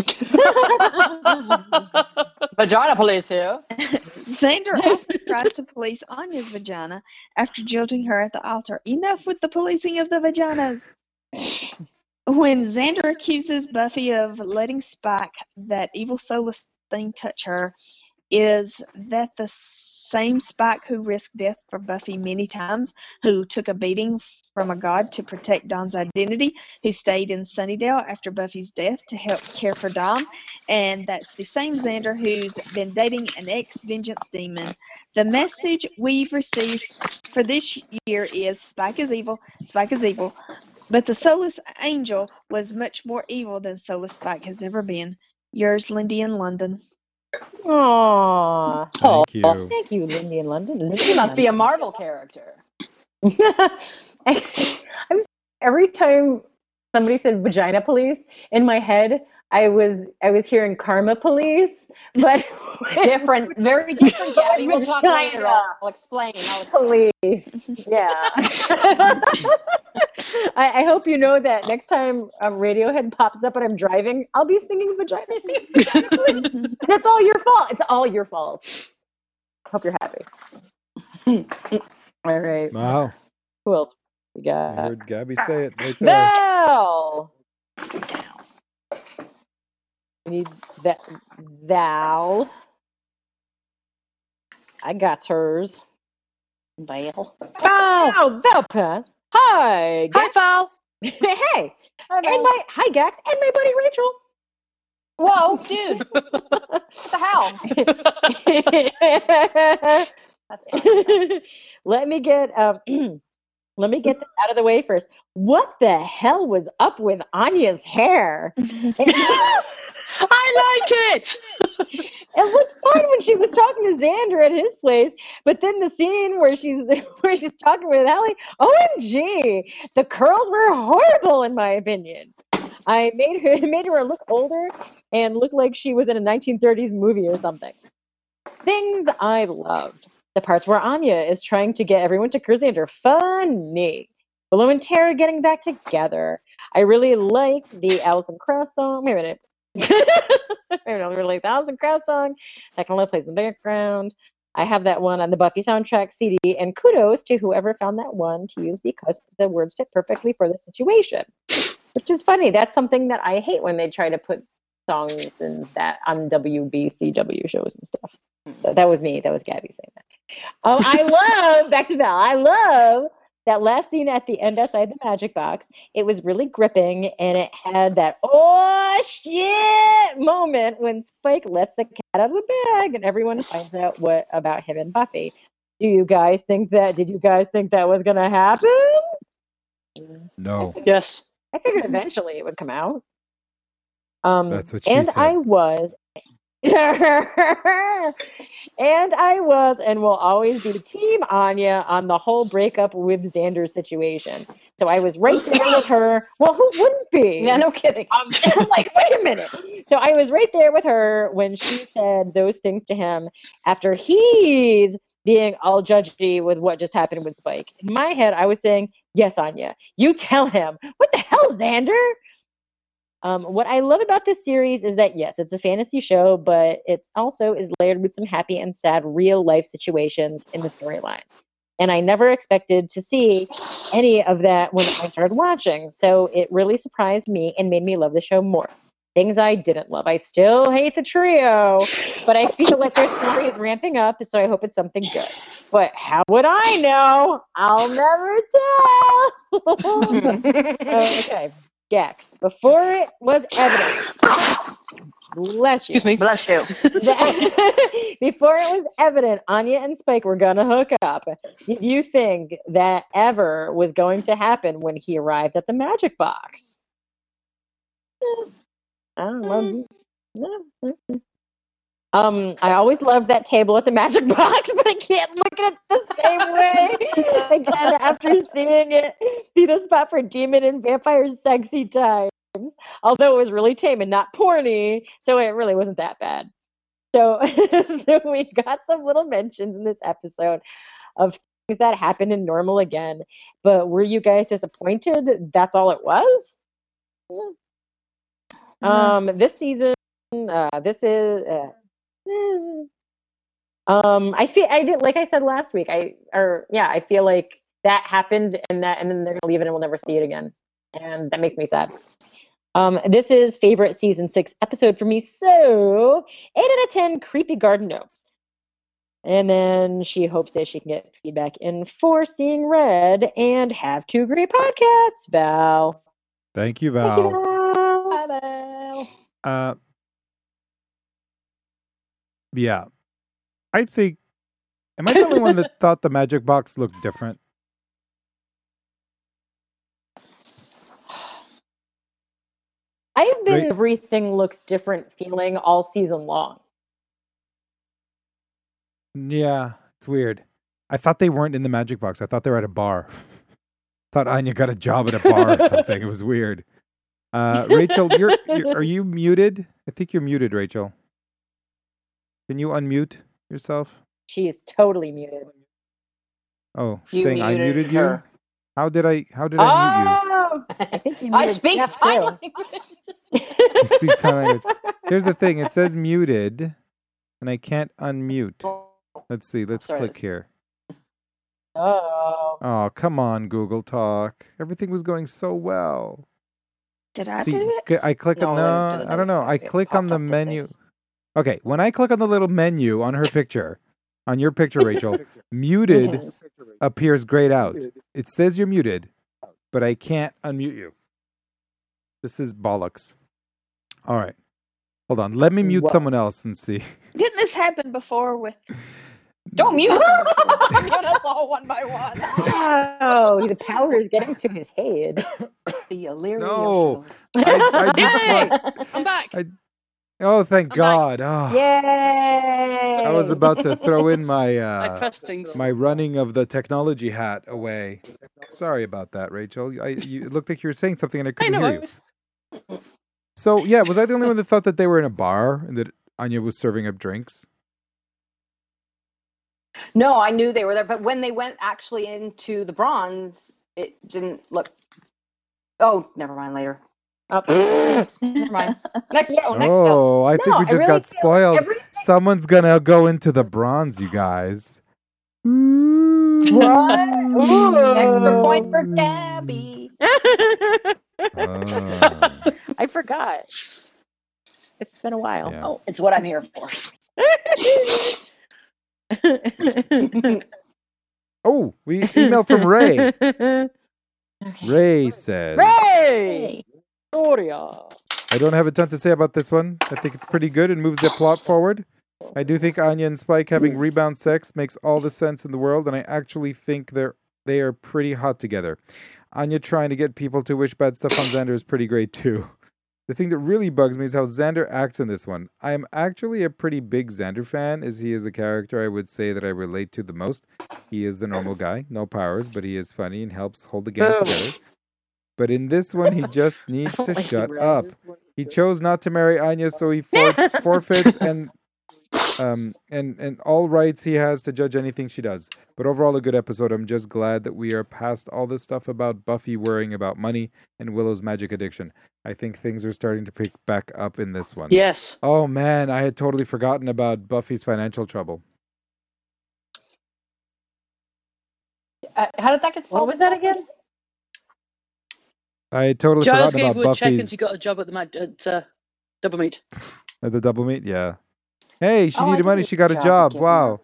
Vagina police here.
Xander also tries to police Anya's vagina after jilting her at the altar. Enough with the policing of the vaginas. When Xander accuses Buffy of letting Spike, that evil soulless thing, touch her, is that the same Spike who risked death for Buffy many times, who took a beating from a god to protect Dawn's identity, who stayed in Sunnydale after Buffy's death to help care for Dawn, and that's the same Xander who's been dating an ex-vengeance demon. The message we've received for this year is Spike is evil, Spike is evil, but the soulless angel was much more evil than soulless Spike has ever been. Yours, Lindy in London.
Aww.
Thank you.
Thank you, Lindy in London. Lindy
She
in
must be a
London.
Marvel character.
I'm every time somebody said vagina police, in my head I was I was hearing karma police, but
Different, very different, Gabby. We'll talk later.
Vagina.
I'll, I'll explain. I'll explain.
police. Yeah. I, I hope you know that next time um, Radiohead pops up and I'm driving, I'll be singing vagina. Singing vagina police. And it's all your fault. It's all your fault. Hope you're happy. All right.
Wow.
Who else we
I
got?
heard Gabby say it right there.
Val. We need that. Val. I got hers.
Val.
Val. Val pass. Hi.
Hi, Val.
Hey. And my hi Gax and my buddy Rachel.
Whoa, dude. What the hell? That's fine.
Let me get um let me get this out of the way first. What the hell was up with Anya's hair?
I like it.
It looked fine when she was talking to Xander at his place, but then the scene where she's where she's talking with Hallie, O M G, the curls were horrible in my opinion. I made her it made her look older and look like she was in a nineteen thirties movie or something. Things I loved. The parts where Anya is trying to get everyone to curse Xander. Funny. Willow and Tara getting back together. I really liked the Alison Krauss song. Wait a minute. I don't really like the Alison Krauss song. That kind of plays in the background. I have that one on the Buffy soundtrack C D, and kudos to whoever found that one to use because the words fit perfectly for the situation. Which is funny. That's something that I hate when they try to put songs in that on W B C W shows and stuff. That, that was me. That was Gabby saying that. Um, I love, back to Val, I love that last scene at the end outside the magic box. It was really gripping, and it had that, oh, shit moment when Spike lets the cat out of the bag, and everyone finds out what about him and Buffy. Do you guys think that, did you guys think that was going to happen?
No.
Yes.
I figured eventually it would come out. Um,
That's what she
and
said.
I was, and I was, and will always be Team Anya on the whole breakup with Xander situation. So I was right there with her. Well, who wouldn't be?
Yeah, no kidding.
Um, I'm like, wait a minute. So I was right there with her when she said those things to him after he's being all judgy with what just happened with Spike. In my head, I was saying, yes, Anya, you tell him. What the hell, Xander? Um, what I love about this series is that, yes, it's a fantasy show, but it also is layered with some happy and sad real-life situations in the storylines. And I never expected to see any of that when I started watching. So it really surprised me and made me love the show more. Things I didn't love. I still hate the trio, but I feel like their story is ramping up, so I hope it's something good. But how would I know? I'll never tell. Okay, Gak. Before it was evident Bless you.
Excuse me.
Bless you.
Before it was evident Anya and Spike were going to hook up, did you think that ever was going to happen when he arrived at the magic box? I don't know. No. Um, I always loved that table at the magic box, but I can't look at it the same way again after seeing it be the spot for demon and vampire sexy times. Although it was really tame and not porny, so it really wasn't that bad. So, so we got some little mentions in this episode of things that happened in Normal again. But were you guys disappointed? That's all it was?
Uh,
Um, this season, uh, this is. Uh, eh. um, I feel I did like I said last week. I or yeah, I feel like that happened and that, and then they're gonna leave it and we'll never see it again, and that makes me sad. Um, this is favorite season six episode for me, so eight out of ten creepy garden gnomes. And then she hopes that she can get feedback in for Seeing Red and have two great podcasts. Val.
Thank you,
Thank you,
Val.
Val.
Bye, Val.
Uh, yeah. I think. Am I the only one that thought the magic box looked different?
I've been
Right.
everything looks different feeling all season long.
Yeah, it's weird. I thought they weren't in the magic box. I thought they were at a bar. Thought Anya got a job at a bar or something. It was weird. Uh, Rachel, you're, you're are you muted? I think you're muted, Rachel. Can you unmute yourself?
She is totally muted.
Oh, she's
You
saying I
muted
muted you.
her.
How did I? How did I mute you?
Oh, I think you
I
muted
speak
Steph,
sign
too.
language.
You speak sign language. Here's the thing. It says muted, and I can't unmute. Let's see. Let's
Sorry,
click
that's-
here.
Oh.
Oh, come on, Google Talk. Everything was going so well.
Did I
See,
do it?
c- I click on
No, it
no,
didn't
I don't know. I
it
click on
popped
the
up to say-
menu. Okay, when I click on the little menu on her picture, on your picture, Rachel, muted
Mhm.
appears grayed out. It says you're muted, but I can't unmute you. This is bollocks. All right. Hold on. Let me mute
Whoa.
someone else and see.
Didn't this happen before with?
Don't mute her. Mute us all one by one.
Oh, the power is getting to his head.
The Illyria
No.
show.
I, I just
Yay!
want...
I'm back.
I- Oh, thank
I'm back.
God. Oh,
Yay!
I was about to throw in my
I
uh,
pressed things.
my running of the technology hat away. Sorry about that, Rachel. I, you, it looked like you were saying something and I
Hey,
couldn't
no
hear you.
worries.
So, yeah, was I the only one that thought that they were in a bar and that Anya was serving up drinks?
No, I knew they were there, but when they went actually into the bronze, it didn't look. Oh, never mind. Later.
Oh.
Never mind. Next show. Next show.
Oh, I think
No,
we
I
just
really
got
feel
spoiled.
everything-
Someone's gonna go into the bronze, you guys.
What?
Extra
Ooh.
point for Gabby.
Ah,
I forgot. It's been a while.
yeah.
Oh, it's what I'm here for.
Oh, we email from Ray. Ray says,
Ray! Gloria.
I don't have a ton to say about this one. I think it's pretty good and moves the plot forward. I do think Anya and Spike having rebound sex makes all the sense in the world, and I actually think they're they are pretty hot together. Anya trying to get people to wish bad stuff on Xander is pretty great too. The thing that really bugs me is how Xander acts in this one. I am actually a pretty big Xander fan, as he is the character I would say that I relate to the most. He is the normal guy, no powers, but he is funny and helps hold the gang
Boom.
together. But in this one, he just needs to
Like
shut
Ray.
up. He chose not to marry Anya, so he for- forfeits and um and and all rights he has to judge anything she does. But overall, a good episode. I'm just glad that we are past all this stuff about Buffy worrying about money and Willow's magic addiction. I think things are starting to pick back up in this one.
Yes.
Oh man, I had totally forgotten about Buffy's financial trouble.
Uh, how did that get solved?
What was that again?
I had totally
Giles
forgotten
gave
about
her a check and
Buffy's
she got a job at the mag- at uh, Double Meat.
at the double meet. Yeah. Hey, she
Oh, I
needed money.
didn't
She got a
Giles
job.
give her-
Wow.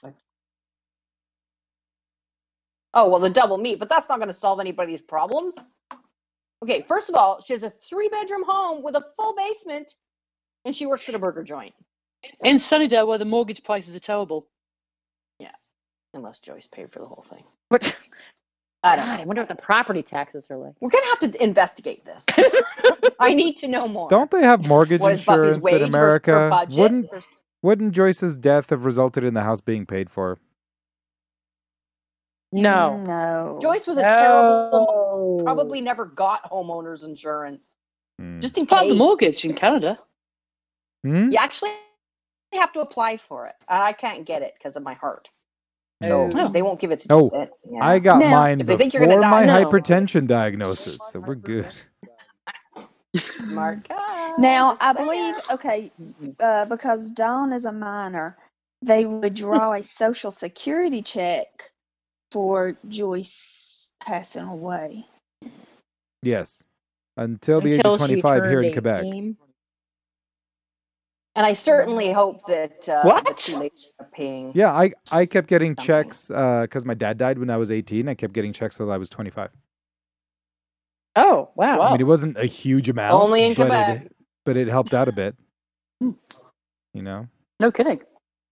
Oh, well, the double meat, but that's not going to solve anybody's problems. Okay, first of all, she has a three-bedroom home with a full basement And she works at a burger joint.
In Sunnydale, where the mortgage prices are terrible.
Unless Joyce paid for the whole thing.
But
I don't
God,
know.
I wonder what the property taxes are like.
We're going to have to investigate this. I need to know more.
Don't they have mortgage
What is Buffy's
insurance
wage
in
versus her
America?
budget?
Wouldn't
versus-
wouldn't Joyce's death have resulted in the house being paid for?
No.
No.
Joyce was a terrible,
No.
probably never got homeowners insurance.
Hmm.
Just in
Part of the
case.
mortgage in Canada.
Hmm?
You actually have to apply for it. And I can't get it because of my heart. So
Oh.
they won't give it to
Oh,
just it. Yeah.
I got
Now-
mine
If they think you're gonna
before
die,
my
no.
hypertension diagnosis, so we're good.
Smart guy.
Now,
Just
I
saying.
believe, okay, uh, because Dawn is a minor, they would draw a social security check for Joyce passing away.
Yes, until the age
Until
of
she
twenty-five here in
turned
Quebec.
eighteen.
And I certainly hope that uh,
What?
the two ladies are paying.
Yeah, I I kept getting
Something.
checks because my dad died when I was eighteen. I kept getting checks till I was twenty-five.
Oh, wow.
Wow.
I mean, it wasn't a huge amount,
Only in
but
Quebec.
it but it helped out a bit.
Hmm.
You know.
No kidding.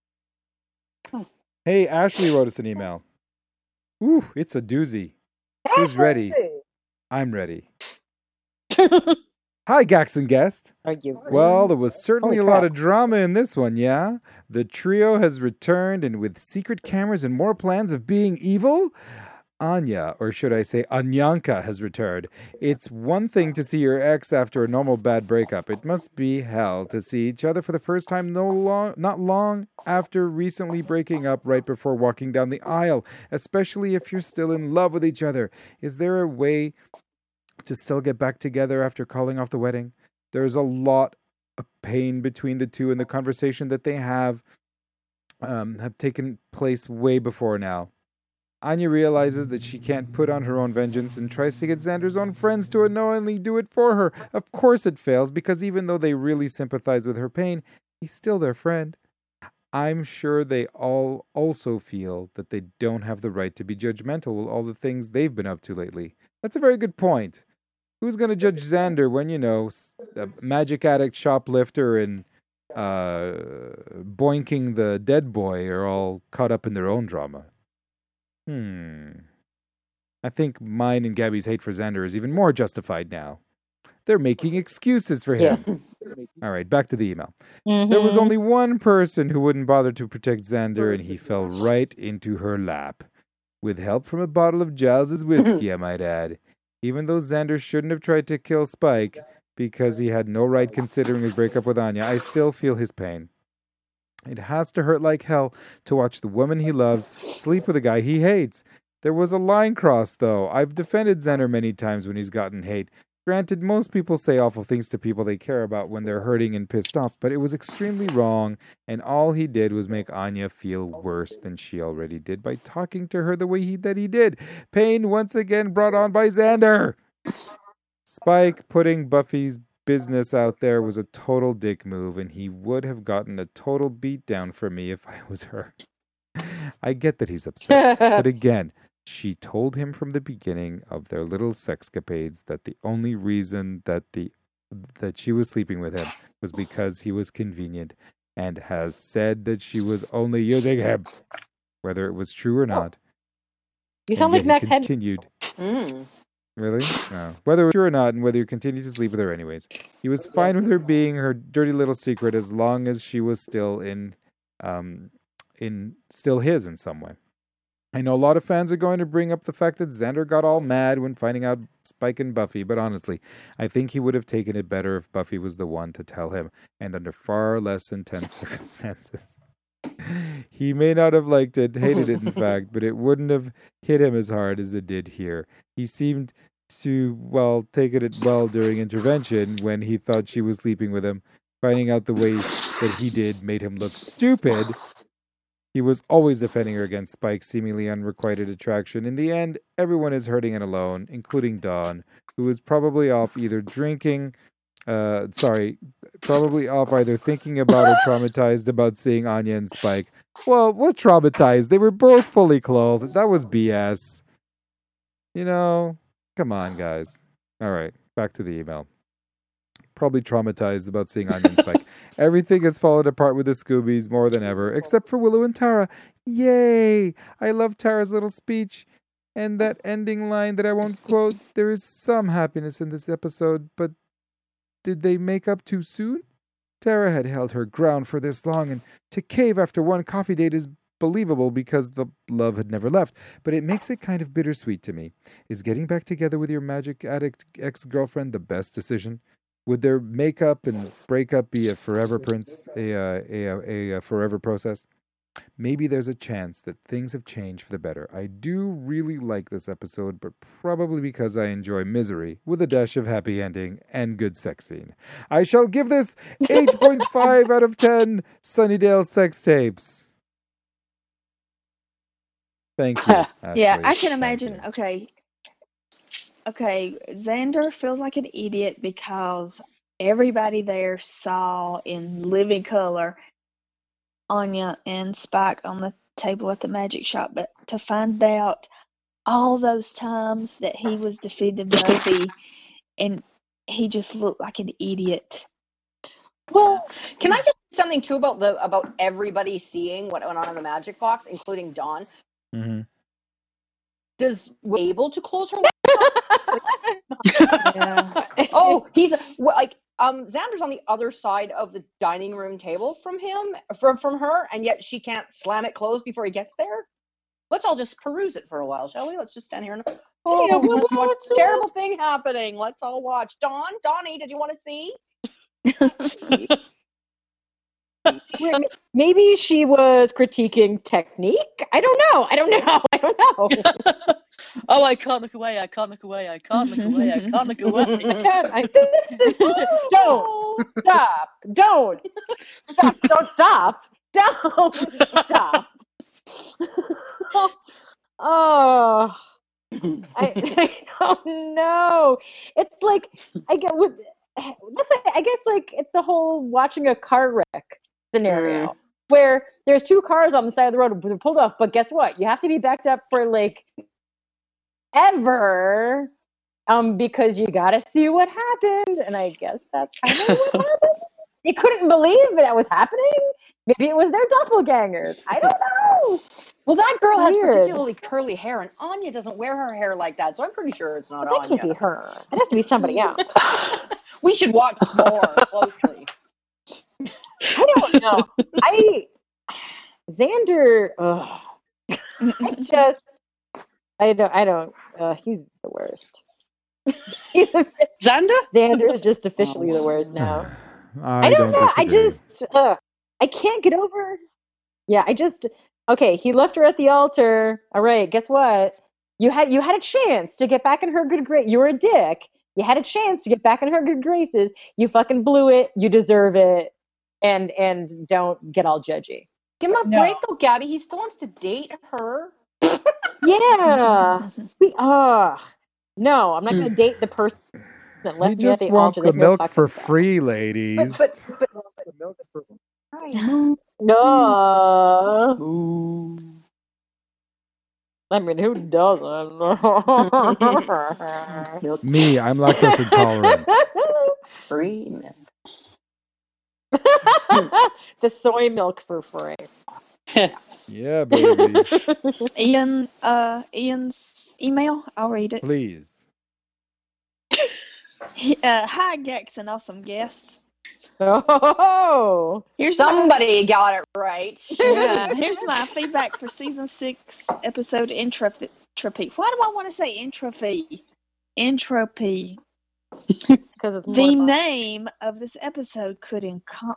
Hey, Ashley wrote us an email. Ooh, it's a doozy. Who's ready? I'm ready. Hi, Gaxon guest.
Are you?
Well, there was certainly
Holy
a lot
crap.
of drama in this one, yeah? The trio has returned, and with secret cameras and more plans of being evil, Anya, or should I say Anyanka, has returned. It's one thing to see your ex after a normal bad breakup. It must be hell to see each other for the first time no long, not long after recently breaking up right before walking down the aisle, especially if you're still in love with each other. Is there a way to still get back together after calling off the wedding? There's a lot of pain between the two, and the conversation that they have um, have taken place way before now. Anya realizes that she can't put on her own vengeance and tries to get Xander's own friends to unknowingly do it for her. Of course it fails, because even though they really sympathize with her pain, he's still their friend. I'm sure they all also feel that they don't have the right to be judgmental with all the things they've been up to lately. That's a very good point. Who's going to judge Xander when, you know, a magic addict, shoplifter, and uh, boinking the dead boy are all caught up in their own drama? Hmm. I think mine and Gabby's hate for Xander is even more justified now. They're making excuses for him.
Yes.
All right, back to the email.
Mhm.
There was only one person who wouldn't bother to protect Xander, and he fell right into her lap. With help from a bottle of Giles's whiskey, I might add. Even though Xander shouldn't have tried to kill Spike because he had no right considering his breakup with Anya, I still feel his pain. It has to hurt like hell to watch the woman he loves sleep with a guy he hates. There was a line crossed, though. I've defended Xander many times when he's gotten hate. Granted, most people say awful things to people they care about when they're hurting and pissed off, but it was extremely wrong, and all he did was make Anya feel worse than she already did by talking to her the way he, that he did. Pain once again brought on by Xander. Spike putting Buffy's business out there was a total dick move, and he would have gotten a total beatdown from me if I was her. I get that he's upset, but again, she told him from the beginning of their little sexcapades that the only reason that the that she was sleeping with him was because he was convenient, and has said that she was only using him, whether it was true or not.
You sound like
And yet
Max
he
Head.
continued.
Mm.
Really? No. Whether it was true or not, and whether you continued to sleep with her anyways. He was fine with her being her dirty little secret as long as she was still in um in still his in some way. I know a lot of fans are going to bring up the fact that Xander got all mad when finding out Spike and Buffy, but honestly, I think he would have taken it better if Buffy was the one to tell him, and under far less intense circumstances. He may not have liked it, hated it in fact, but it wouldn't have hit him as hard as it did here. He seemed to, well, take it well during intervention when he thought she was sleeping with him. Finding out the way that he did made him look stupid. He was always defending her against Spike's seemingly unrequited attraction. In the end, everyone is hurting and alone, including Dawn, who is probably off either drinking, uh, sorry, probably off either thinking about or traumatized about seeing Anya and Spike. Well, what traumatized? They were both fully clothed. That was B S. You know, come on, guys. All right, back to the email. probably traumatized about seeing Anya and Spike. Everything has fallen apart with the Scoobies more than ever, except for Willow and Tara. Yay! I love Tara's little speech. And that ending line that I won't quote, there is some happiness in this episode, but did they make up too soon? Tara had held her ground for this long, and to cave after one coffee date is believable because the love had never left, but it makes it kind of bittersweet to me. Is getting back together with your magic addict ex-girlfriend the best decision? Would their makeup and breakup be a forever prince, a, uh, a, a, a forever process? Maybe there's a chance that things have changed for the better. I do really like this episode, but probably because I enjoy misery with a dash of happy ending and good sex scene. I shall give this eight point five out of ten Sunnydale sex tapes. Thank you. Ashley.
Yeah, I can
Thank
imagine.
you.
Okay. Okay, Xander feels like an idiot because everybody there saw in living color Anya and Spike on the table at the magic shop, but to find out all those times that he was defending Buffy and he just looked like an idiot.
Well, can I just say something too about the about everybody seeing what went on in the magic box, including Dawn?
Mm-hmm.
Does was able to close her?
Yeah.
Oh, he's well, like um Xander's on the other side of the dining room table from him, from from her, and yet she can't slam it closed before he gets there. Let's all just peruse it for a while, shall we? Let's just stand here and oh,
Yeah,
let's watch
what?
this terrible thing happening. Let's all watch. Dawn, Donnie, did you want to see?
Wait, maybe she was critiquing technique. I don't know. I don't know. I don't know.
Oh, I can't look away. I can't look away. I can't look away. I can't look away.
I can't. I, this is don't stop. Don't stop. Don't stop. Don't stop. Oh, I, I don't know. It's like I get with. That's like, I guess like it's the whole watching a car wreck scenario
Mm.
where there's two cars on the side of the road they're pulled off, but guess what? You have to be backed up for like ever, um, because you got to see what happened, and I guess that's kind of what happened. You couldn't believe that was happening. Maybe it was their doppelgangers. I don't know.
Well, that girl has
Weird.
particularly curly hair, and Anya doesn't wear her hair like that, so I'm pretty sure it's not
That
Anya.
can't be her. It has to be somebody else.
We should watch more closely.
I don't know. I Xander. Ugh. I just. I don't. I don't. Uh, he's the worst. He's a,
Xander?
Xander is just officially the worst now.
I,
I don't,
don't
know. I
disagree.
just. Uh, I can't get over. Yeah, I just. Okay, he left her at the altar. All right, guess what? You had you had a chance to get back in her good grace. You were a dick. You had a chance to get back in her good graces. You fucking blew it. You deserve it. And and don't get all judgy.
Give him a
No.
break, though, Gabby. He still wants to date her.
Yeah. we, uh, no, I'm not going to date the person that left
He
me at
just
the
wants
altar.
the
They feel
milk
fucking
for
bad.
free, ladies.
But, but, but, right.
No. I mean, who doesn't?
Me, I'm lactose intolerant.
Free milk.
The soy milk for free.
Yeah, baby.
Ian, uh, Ian's email. I'll read it.
Please.
He, uh, hi, Gex and awesome guests.
Oh.
Here's my,
Somebody got it right.
yeah, here's my feedback for season six episode Entropy. Entropy. Why do I want to say entropy? Entropy.
Because it's more
The
fun.
name of this episode could encom-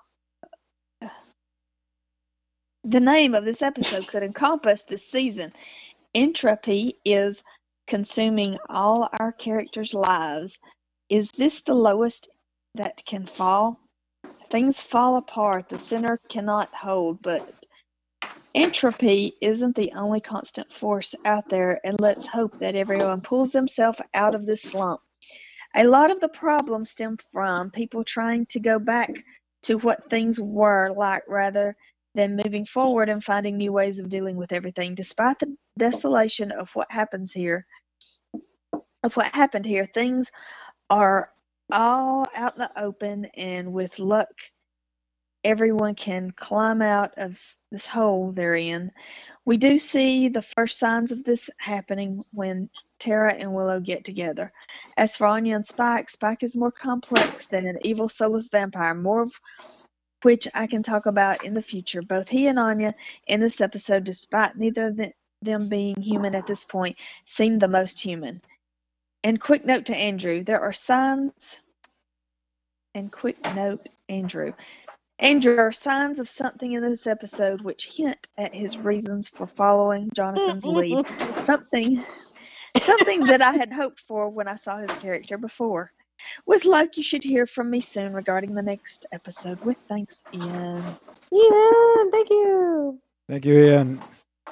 The name of this episode could encompass this season. Entropy is consuming all our characters' lives. Is this the lowest that can fall? Things fall apart. The center cannot hold, but entropy isn't the only constant force out there, and let's hope that everyone pulls themselves out of this slump. A lot of the problems stem from people trying to go back to what things were like rather than moving forward and finding new ways of dealing with everything. Despite the desolation of what happens here, of what happened here, things are all out in the open, and with luck, everyone can climb out of this hole they're in. We do see the first signs of this happening when Tara and Willow get together. As for Anya and Spike, Spike is more complex than an evil soulless vampire, more of which I can talk about in the future. Both he and Anya in this episode, despite neither of them being human at this point, seem the most human. And quick note to Andrew, there are signs. And quick note, Andrew. Andrew, there are signs of something in this episode which hint at his reasons for following Jonathan's lead. Something, something that I had hoped for when I saw his character before. With luck, you should hear from me soon regarding the next episode. With thanks, Ian.
Ian, thank you.
Thank you, Ian.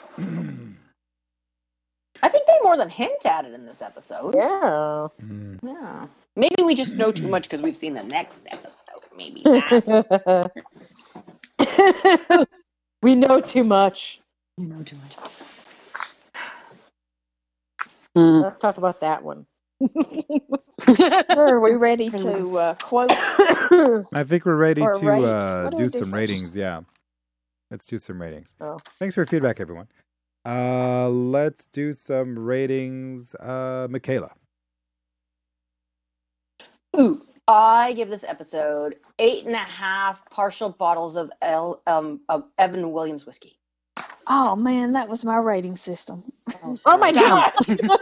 I think they more than hint at it in this episode.
Yeah.
Mm.
Yeah. Maybe we just know too much because we've seen the next episode. Maybe that.
We know too much.
We know too much.
Mm.
Let's talk about that one.
Are we ready to uh, quote?
I think we're ready
Or
to
rate.
uh,
What do
do
we do
some
first?
ratings. Yeah. Let's do some ratings.
Oh.
Thanks for your feedback, everyone. Uh, let's do some ratings. Uh, Michaela.
Ooh, I give this episode eight and a half partial bottles of L, um of Evan Williams whiskey.
Oh man, that was my rating system.
Oh my god!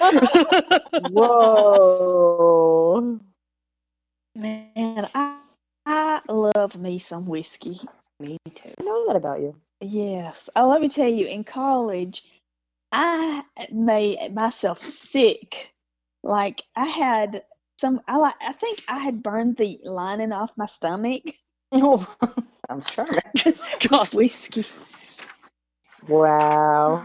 Whoa!
Man, I, I love me some whiskey.
Me too.
I know that about you.
Yes. Oh, let me tell you, in college, I made myself sick. Like I had some. I like. I think I had burned the lining off my stomach.
Oh, sounds charming.
God, whiskey.
Wow.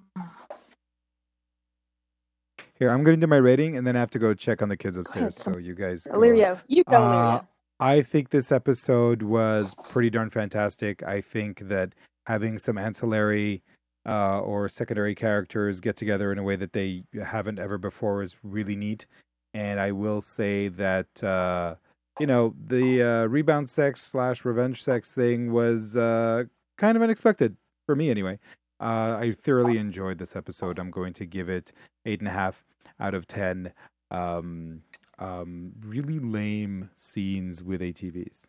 Here, I'm going to do my rating, and then I have to go check on the kids upstairs.
Tom.
So you guys go
Illyrio, you go,
Uh,
Illyrio.
I think this episode was pretty darn fantastic. I think that having some ancillary uh, or secondary characters get together in a way that they haven't ever before is really neat. And I will say that, uh, you know, the uh, rebound sex slash revenge sex thing was uh, kind of unexpected for me anyway. Uh, I thoroughly enjoyed this episode. I'm going to give it eight and a half out of ten. Um, um, really lame scenes with A T Vs.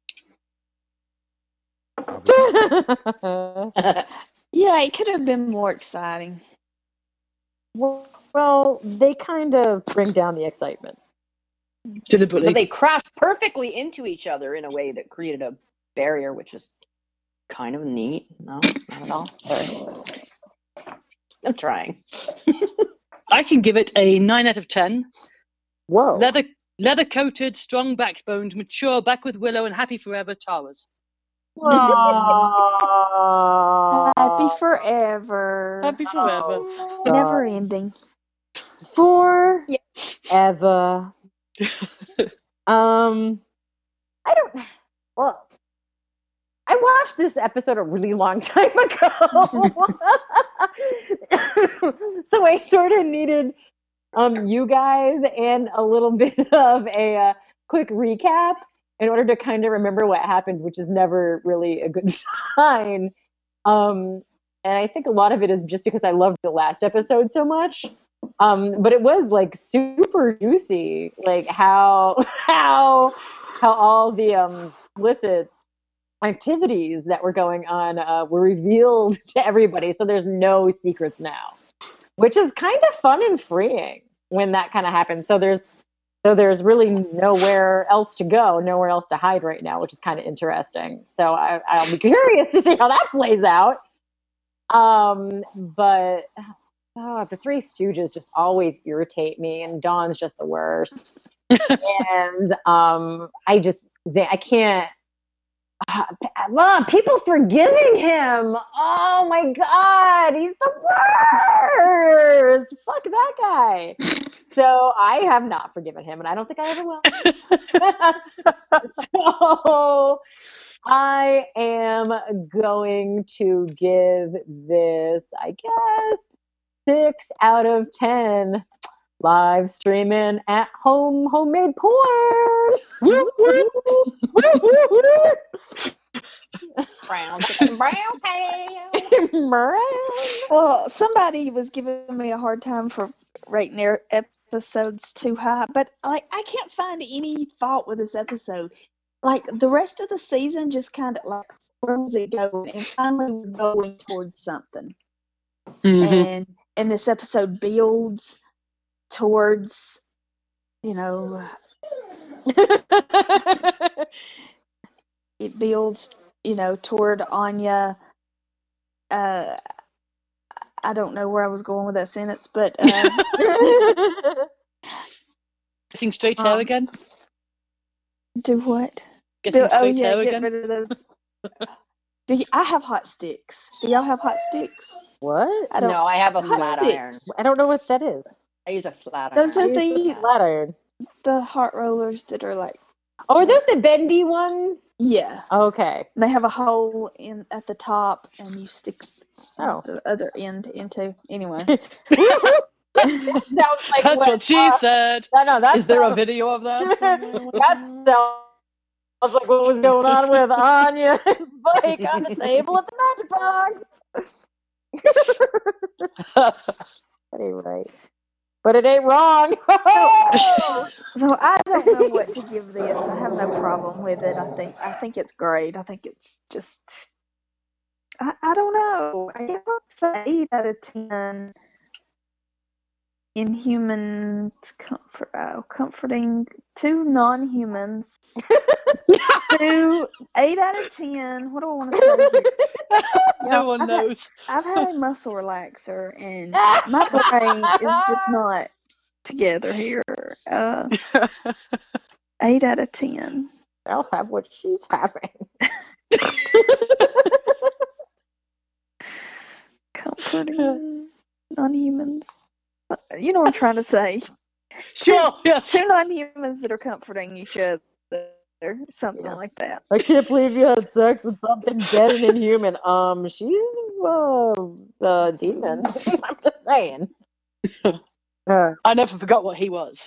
Yeah, it could have been more exciting.
well, well, they kind of bring down the excitement.
Deliberately.
But they crashed perfectly into each other in a way that created a barrier, which is kind of neat. No, not at all. Sorry. I'm trying.
I can give it a nine out of ten.
Whoa.
Leather, leather-coated, strong backboned, mature, back with Willow and happy forever Taras.
Happy forever.
Happy forever.
Never ending.
Forever. um, I don't. Well, I watched this episode a really long time ago, so I sort of needed um you guys and a little bit of a uh, quick recap in order to kind of remember what happened, which is never really a good sign. Um, and I think a lot of it is just because I loved the last episode so much. Um, but it was like super juicy, like how how how all the um illicit activities that were going on uh, were revealed to everybody. So there's no secrets now, which is kind of fun and freeing when that kind of happens. So there's so there's really nowhere else to go, nowhere else to hide right now, which is kind of interesting. So I, I'll be curious to see how that plays out. Um, but oh, the Three Stooges just always irritate me, and Dawn's just the worst. and um, I just I can't. Uh, uh, people forgiving him. Oh my God, he's the worst. Fuck that guy. So I have not forgiven him, and I don't think I ever will. So I am going to give this, I guess, six out of ten Live streaming at home, homemade porn.
Whoop, whoop.
Woo, woo, woo.
Brown chicken, brown ham.
Well, somebody was giving me a hard time for rating their episodes too high, but like I can't find any fault with this episode. Like the rest of the season, just kind of like where was it going? And finally, we're going towards something.
Mhm.
And and this episode builds towards, you know, it builds, you know, toward Anya. Uh, I don't know where I was going with that sentence, but uh,
Getting straight hair
Um,
again?
do what?
Getting
Build, oh
straight
yeah,
hair
get
again?
rid of those. Do you, I have hot sticks? Do y'all have hot sticks?
What?
I don't.
No, I have a
Hot
flat
sticks.
iron.
I don't know what that is.
I use a flat
Those
iron.
are the
Flat iron.
the hot rollers that are like,
Oh, are those the bendy ones?
yeah,
Okay.
they have a hole in at the top, and you stick
Oh.
the other end into. Anyway,
Sounds like
That's what she
uh,
said.
No, no, that's
Is there a video of that?
That sounds like what was going on with Anya and Spike on the table at the magic box. That ain't right. But it ain't wrong.
so I don't know what to give this. I have no problem with it. I think I think it's great. I think it's just. I, I don't know. I guess I'll say eight out of ten. Inhuman comfort, oh, comforting two non-humans. two eight out of ten. What do I want to say here?
No
Yeah,
one
I've had-
knows.
I've had a muscle relaxer, and my brain is just not together here. Uh, eight out of ten.
I'll have what she's having.
Comforting non-humans. Uh, You know what I'm trying to say.
Sure, yes.
Two non-humans that are comforting each other. Something
Yeah.
like that.
I can't believe you had sex with something dead and inhuman. Um, she's uh, a demon. I'm just saying. Uh,
I never forgot what he was.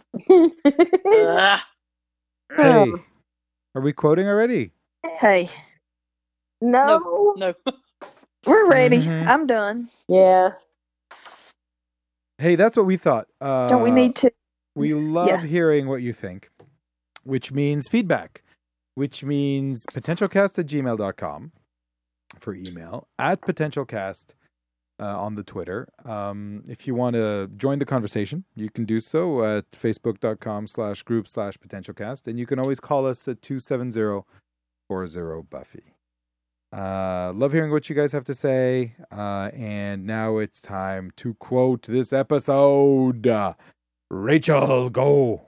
Ah.
Hey, are we quoting already?
Hey,
no.
No.
we're ready.
Mhm.
I'm done.
Yeah.
Hey, that's what we thought. Uh,
Don't we need to?
We love
Yeah.
hearing what you think, which means feedback, which means potentialcast at gmail dot com for email, at potentialcast uh, on the Twitter. Um, if you want to join the conversation, you can do so at facebook.com slash group slash potentialcast. And you can always call us at two seven zero four zero Buffy. Uh, love hearing what you guys have to say. Uh, and now it's time to quote this episode. Uh, Rachel, go.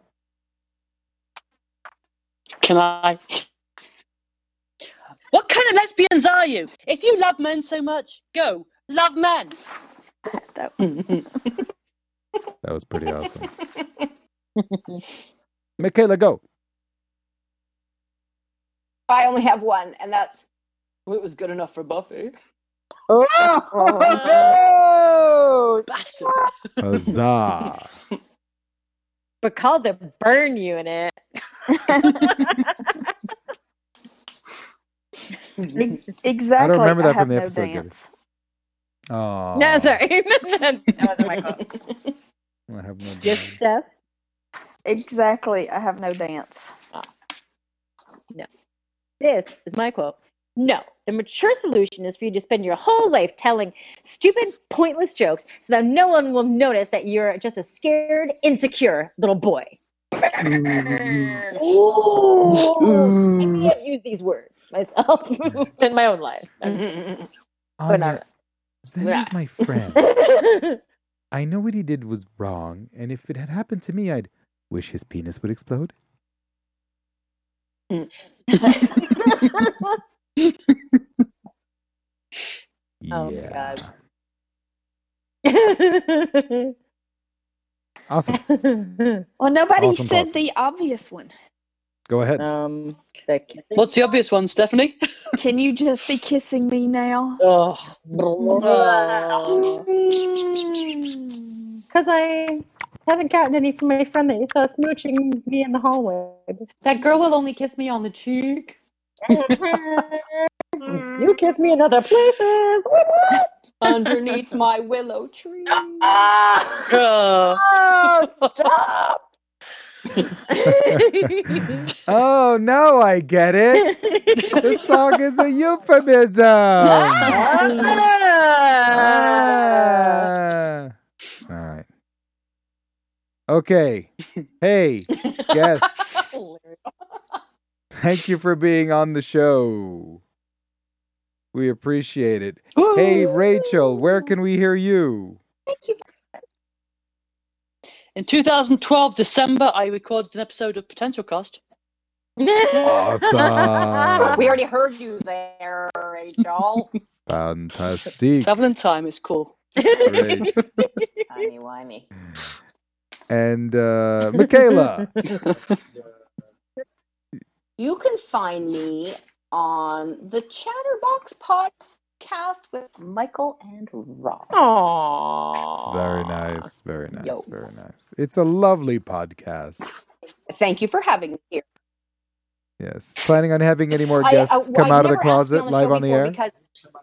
Can I? What kind of lesbians are you? If you love men so much, go. Love men.
That
That was pretty awesome. Michaela, go.
I only have one, and that's well, it was good enough for Buffy.
Oh, no!
Bastard.
Huzzah.
But called the burn unit.
exactly.
I don't remember that
have
from the
no
episode, Debbie.
dance.
Oh,
No, sorry. That wasn't my fault.
I have no
Yes,
dance.
Steph?
Exactly. I have no dance.
This is my quote. No, the mature solution is for you to spend your whole life telling stupid, pointless jokes so that no one will notice that you're just a scared, insecure little boy. Ooh. I may have used these words myself in my own life. I'm just- But
Anya, Xander's my friend. I know what he did was wrong, and if it had happened to me, I'd wish his penis would explode.
Oh my
Yeah.
God.
Awesome.
Well, nobody
Awesome
said
possum.
the obvious one.
Go ahead.
um, the kissing.
What's the obvious one, Stephanie?
Can you just be kissing me now?
Oh, because I haven't gotten any from my friend that you saw smooching me in the hallway.
That girl will only kiss me on the cheek.
You kiss me in other places. What? What?
Underneath my willow tree.
Ah!
Oh.
Oh, stop!
Oh, now I get it. The song is a euphemism. Ah. All right. Okay. Hey, guests. Thank you for being on the show. We appreciate it. Hey, Rachel, where can we hear you?
Thank you.
In two thousand twelve, December, I recorded an episode of Potential Cast.
Awesome.
We already heard you there, Rachel.
Fantastic.
Travel in time is cool.
Great.
Timey wimey.
And uh, Michaela.
You can find me on the Chatterbox podcast with Michael and Rob.
Aww.
Very nice. Very nice.
Yo.
Very nice. It's a lovely podcast.
Thank you for having me here.
Yes. Planning on having any more
I-
guests
I- well,
come
I've
out of the
never asked you
closet
the
live
show
on the
before
air?
Because,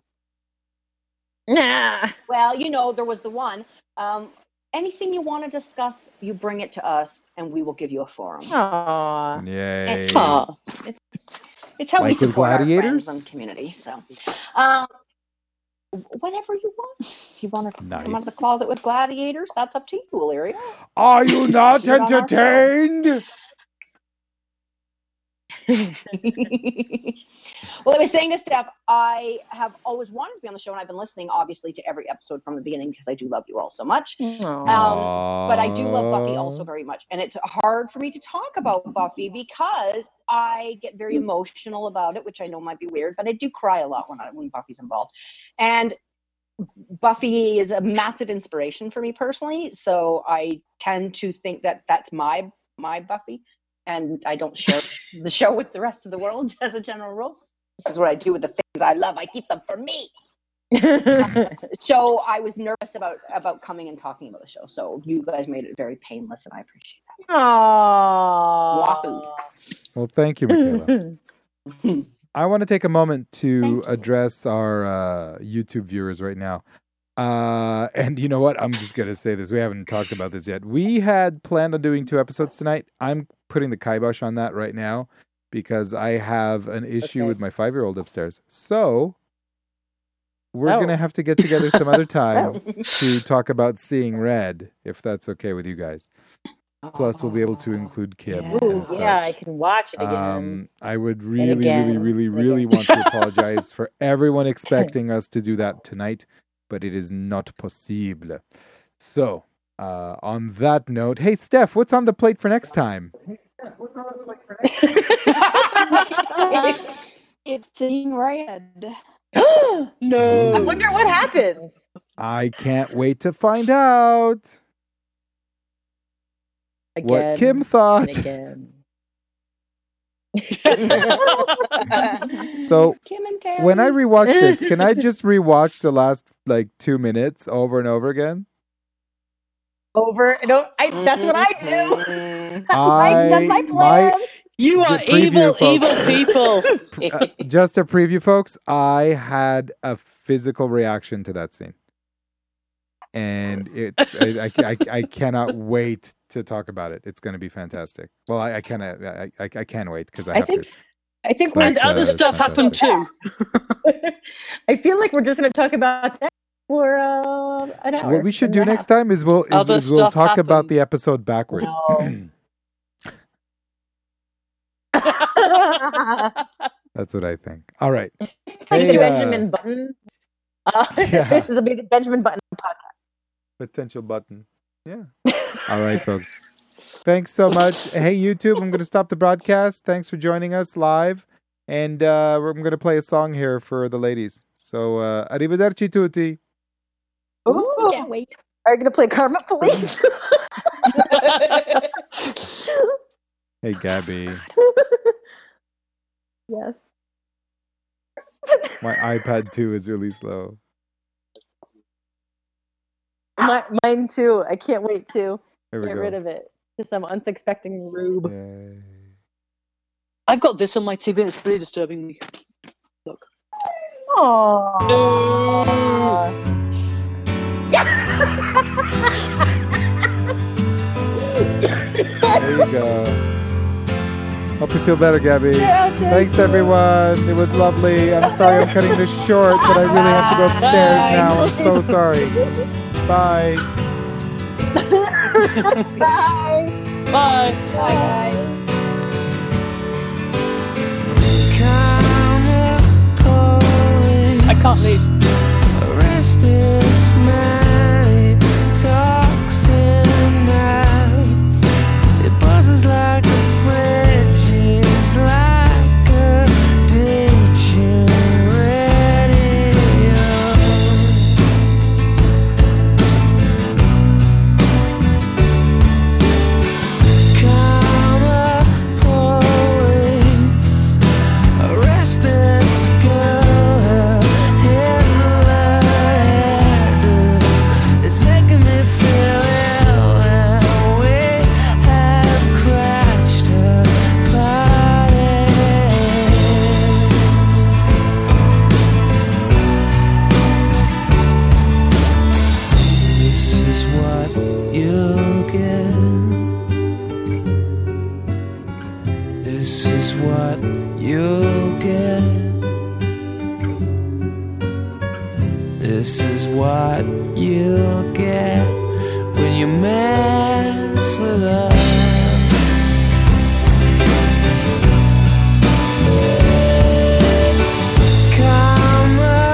Nah.
well, you know, there was the one. Um, anything you want to discuss, you bring it to us, and we will give you a forum.
Aww.
Yay.
Aw.
It's it's how
Like
we
with
support our
gladiators?
friends and community. So, um, whenever you want, if you want to come out of the
Nice.
closet with gladiators, that's up to you, Illyria.
Are you not
You're on our show.
entertained?
Well, I was saying to Steph, I have always wanted to be on the show, and I've been listening, obviously, to every episode from the beginning because I do love you all so much.
Aww.
Um, but I do love Buffy
Aw.
also very much, and it's hard for me to talk about Buffy because I get very emotional about it, which I know might be weird, but I do cry a lot when I when Buffy's involved, and Buffy is a massive inspiration for me personally. So I tend to think that that's my my Buffy, and I don't share the show with the rest of the world as a general rule. This is what I do with the things I love. I keep them for me. So I was nervous about about coming and talking about the show. So you guys made it very painless, and I appreciate that.
Aww.
Wahoo.
Well, thank you, Michaela. I want to take a moment to
Thank you.
address our uh, YouTube viewers right now. Uh, and you know what? I'm just going to say this. We haven't talked about this yet. We had planned on doing two episodes tonight. I'm putting the kibosh on that right now because I have an issue
Okay.
with my five-year-old upstairs. So we're
Oh.
going to have to get together some other time
Oh.
to talk about Seeing Red, if that's okay with you guys. Plus, we'll be able to include Kim
Yeah.
Ooh,
and such.
yeah, I can watch it again.
Um, I would really,
again,
really, really,
and
really
again.
want to apologize for everyone expecting us to do that tonight, but it is not possible. So, uh, on that note, hey, Steph, what's on the plate for next time?
It's Seeing Red.
No. I wonder what happens.
I can't wait to find out
Again,
what Kim
and
thought.
again.
So,
Kim and Terry.
when I rewatch this, can I just rewatch the last like two minutes over and over again?
Over. No, I, that's what I do.
Mhm.
I
that's my
my
plan.
You are
The preview,
evil,
folks.
evil people.
Uh, just a preview, folks. I had a physical reaction to that scene, and it's I, I, I, I cannot wait to talk about it. It's going to be fantastic. Well, I, I cannot. I, I, I can wait because I
I
have
think
to.
I think
But,
we're.
And other
uh, it's
stuff happened too.
I feel like we're just going to talk about that for uh, an hour.
What we should
and
do
a
next
half.
time is we'll is,
Other
is we'll
stuff
talk about
happened.
the episode backwards.
No.
That's what I think. All right.
like
Hey,
the
uh,
Benjamin Button. Uh,
Yeah.
This will be the Benjamin Button podcast.
Potential button. Yeah. All right, folks. Thanks so much. Hey, YouTube, I'm going to stop the broadcast. Thanks for joining us live. And uh, we're- I'm going to play a song here for the ladies. So, uh, arrivederci tutti.
Ooh, can't wait.
Are you going to play Karma Police?
Hey, Gabby.
Yes.
My iPad two is really slow.
My, mine too. I can't wait to.
There we
Get
go.
rid of it to some unsuspecting rube.
Yay.
I've got this on my T V and it's really disturbing me. Look.
Aww.
There you go. Hope you feel better, Gabby.
Yeah, thank
Thanks,
you.
everyone. It was lovely. I'm sorry I'm cutting this short, but I really have to go upstairs now. I'm so sorry. Bye.
Bye.
Bye.
Bye, guys.
I can't leave.
Restless mind talks in mouths. It buzzes like a fridge, it's like a ditching radio. Karma poise, arrest this girl in the it's making me feel ill, and we have crashed a party. This is what you'll get. This is what you'll get. This is what you'll get when you mess with us. Karma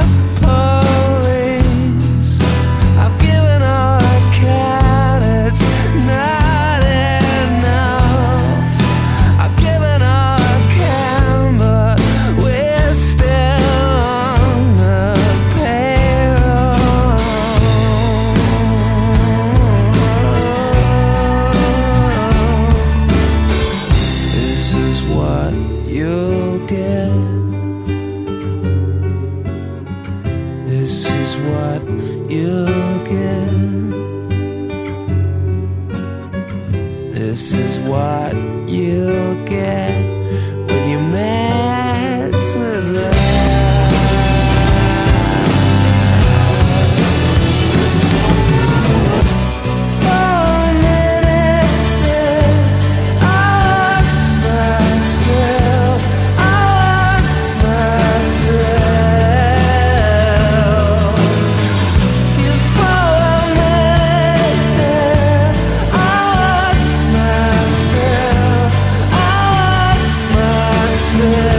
police, I've given all I can, it's not enough. I've given all I can, but we're still on the payroll. This is what you'll get. This is what you'll get. This is what you'll get when you mess with us. For a minute, I lost myself. I lost myself. You for a minute, I lost myself. I lost myself.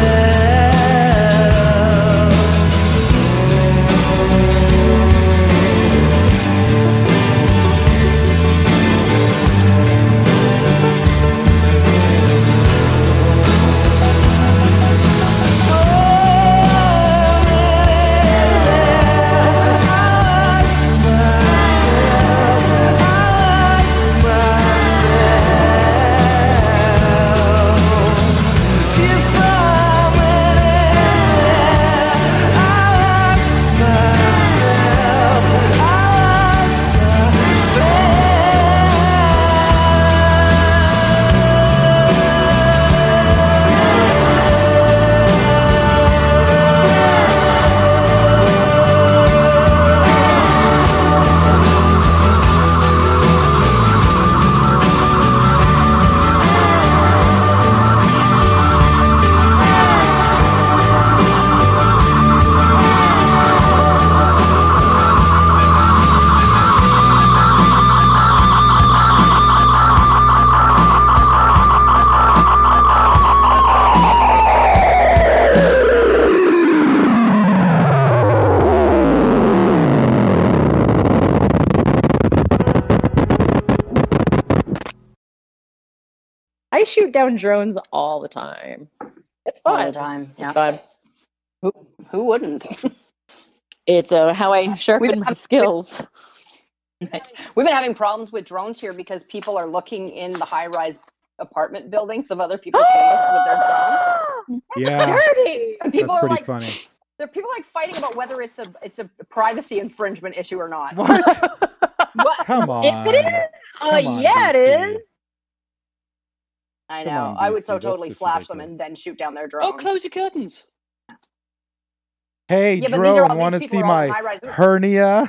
I shoot down drones all the time. It's
All
fun.
the time.
It's
Yeah.
fun.
Who, who wouldn't?
It's uh, how I sharpen my
have-
skills.
Nice. We've been having problems with drones here because people are looking in the high-rise apartment buildings of other people's windows with their drone.
Yeah,
Dirty.
And people
that's
are
pretty
like,
funny.
there are people like fighting about whether it's a it's a privacy infringement issue or not.
What?
What?
Come on.
If it is, Uh,
Come on,
yeah,
D C.
it is.
I
Come
know.
on,
I would
D C,
so
that's
totally
just
flash them
ridiculous.
and then shoot down their drone.
Oh, close your curtains.
Hey,
Yeah, but these are all-
drone,
these
want to
people
see
are all in
my
high-rise.
hernia?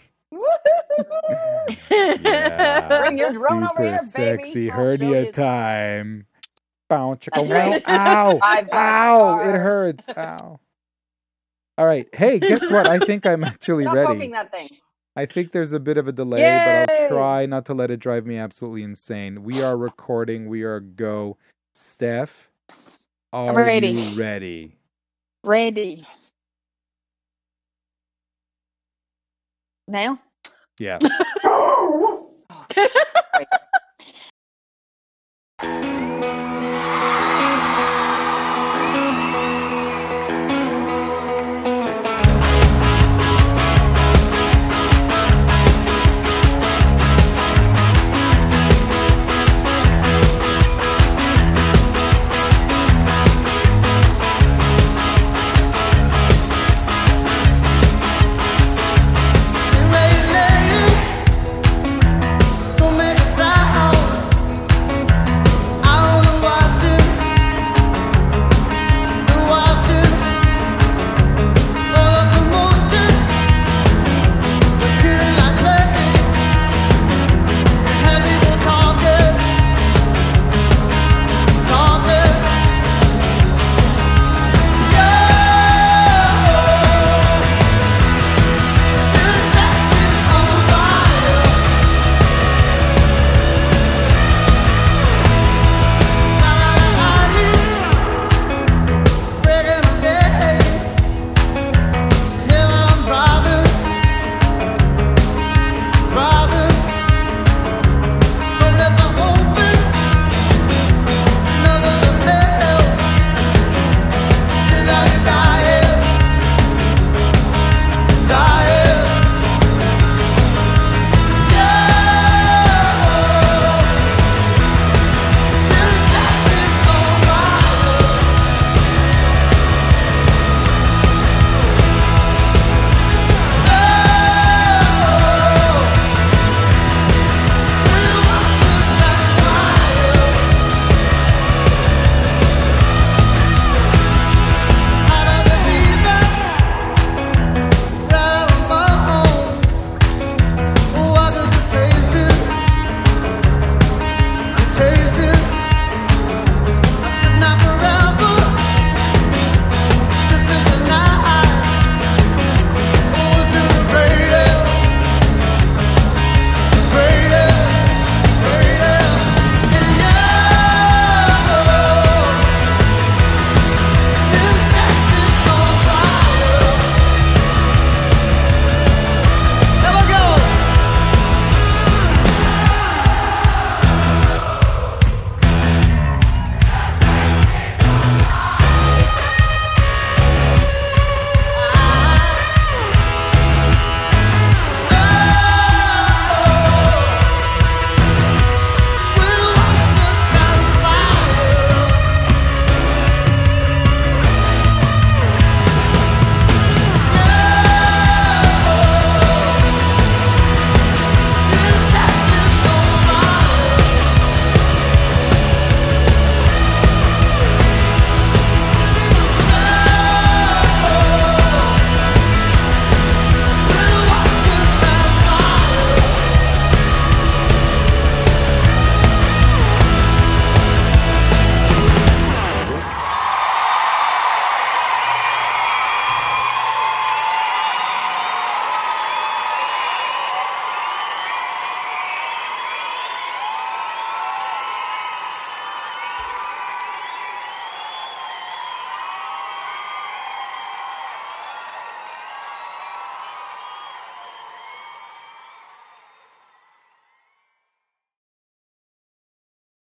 Yeah.
Bring your drone over
Super
here, baby.
sexy
I'll show
hernia
you.
time. Bow, chicka,
That's
wow.
right.
Ow!
I've got
Ow! It
scars.
hurts. Ow. All right. Hey, guess what? I think I'm actually
Stop
ready.
poking that thing.
I think there's a bit of a delay, but I'll
Yay!
try not to let it drive me absolutely insane. We are recording. We are go. Steph, are
Ready.
you ready?
Ready. Now?
Yeah.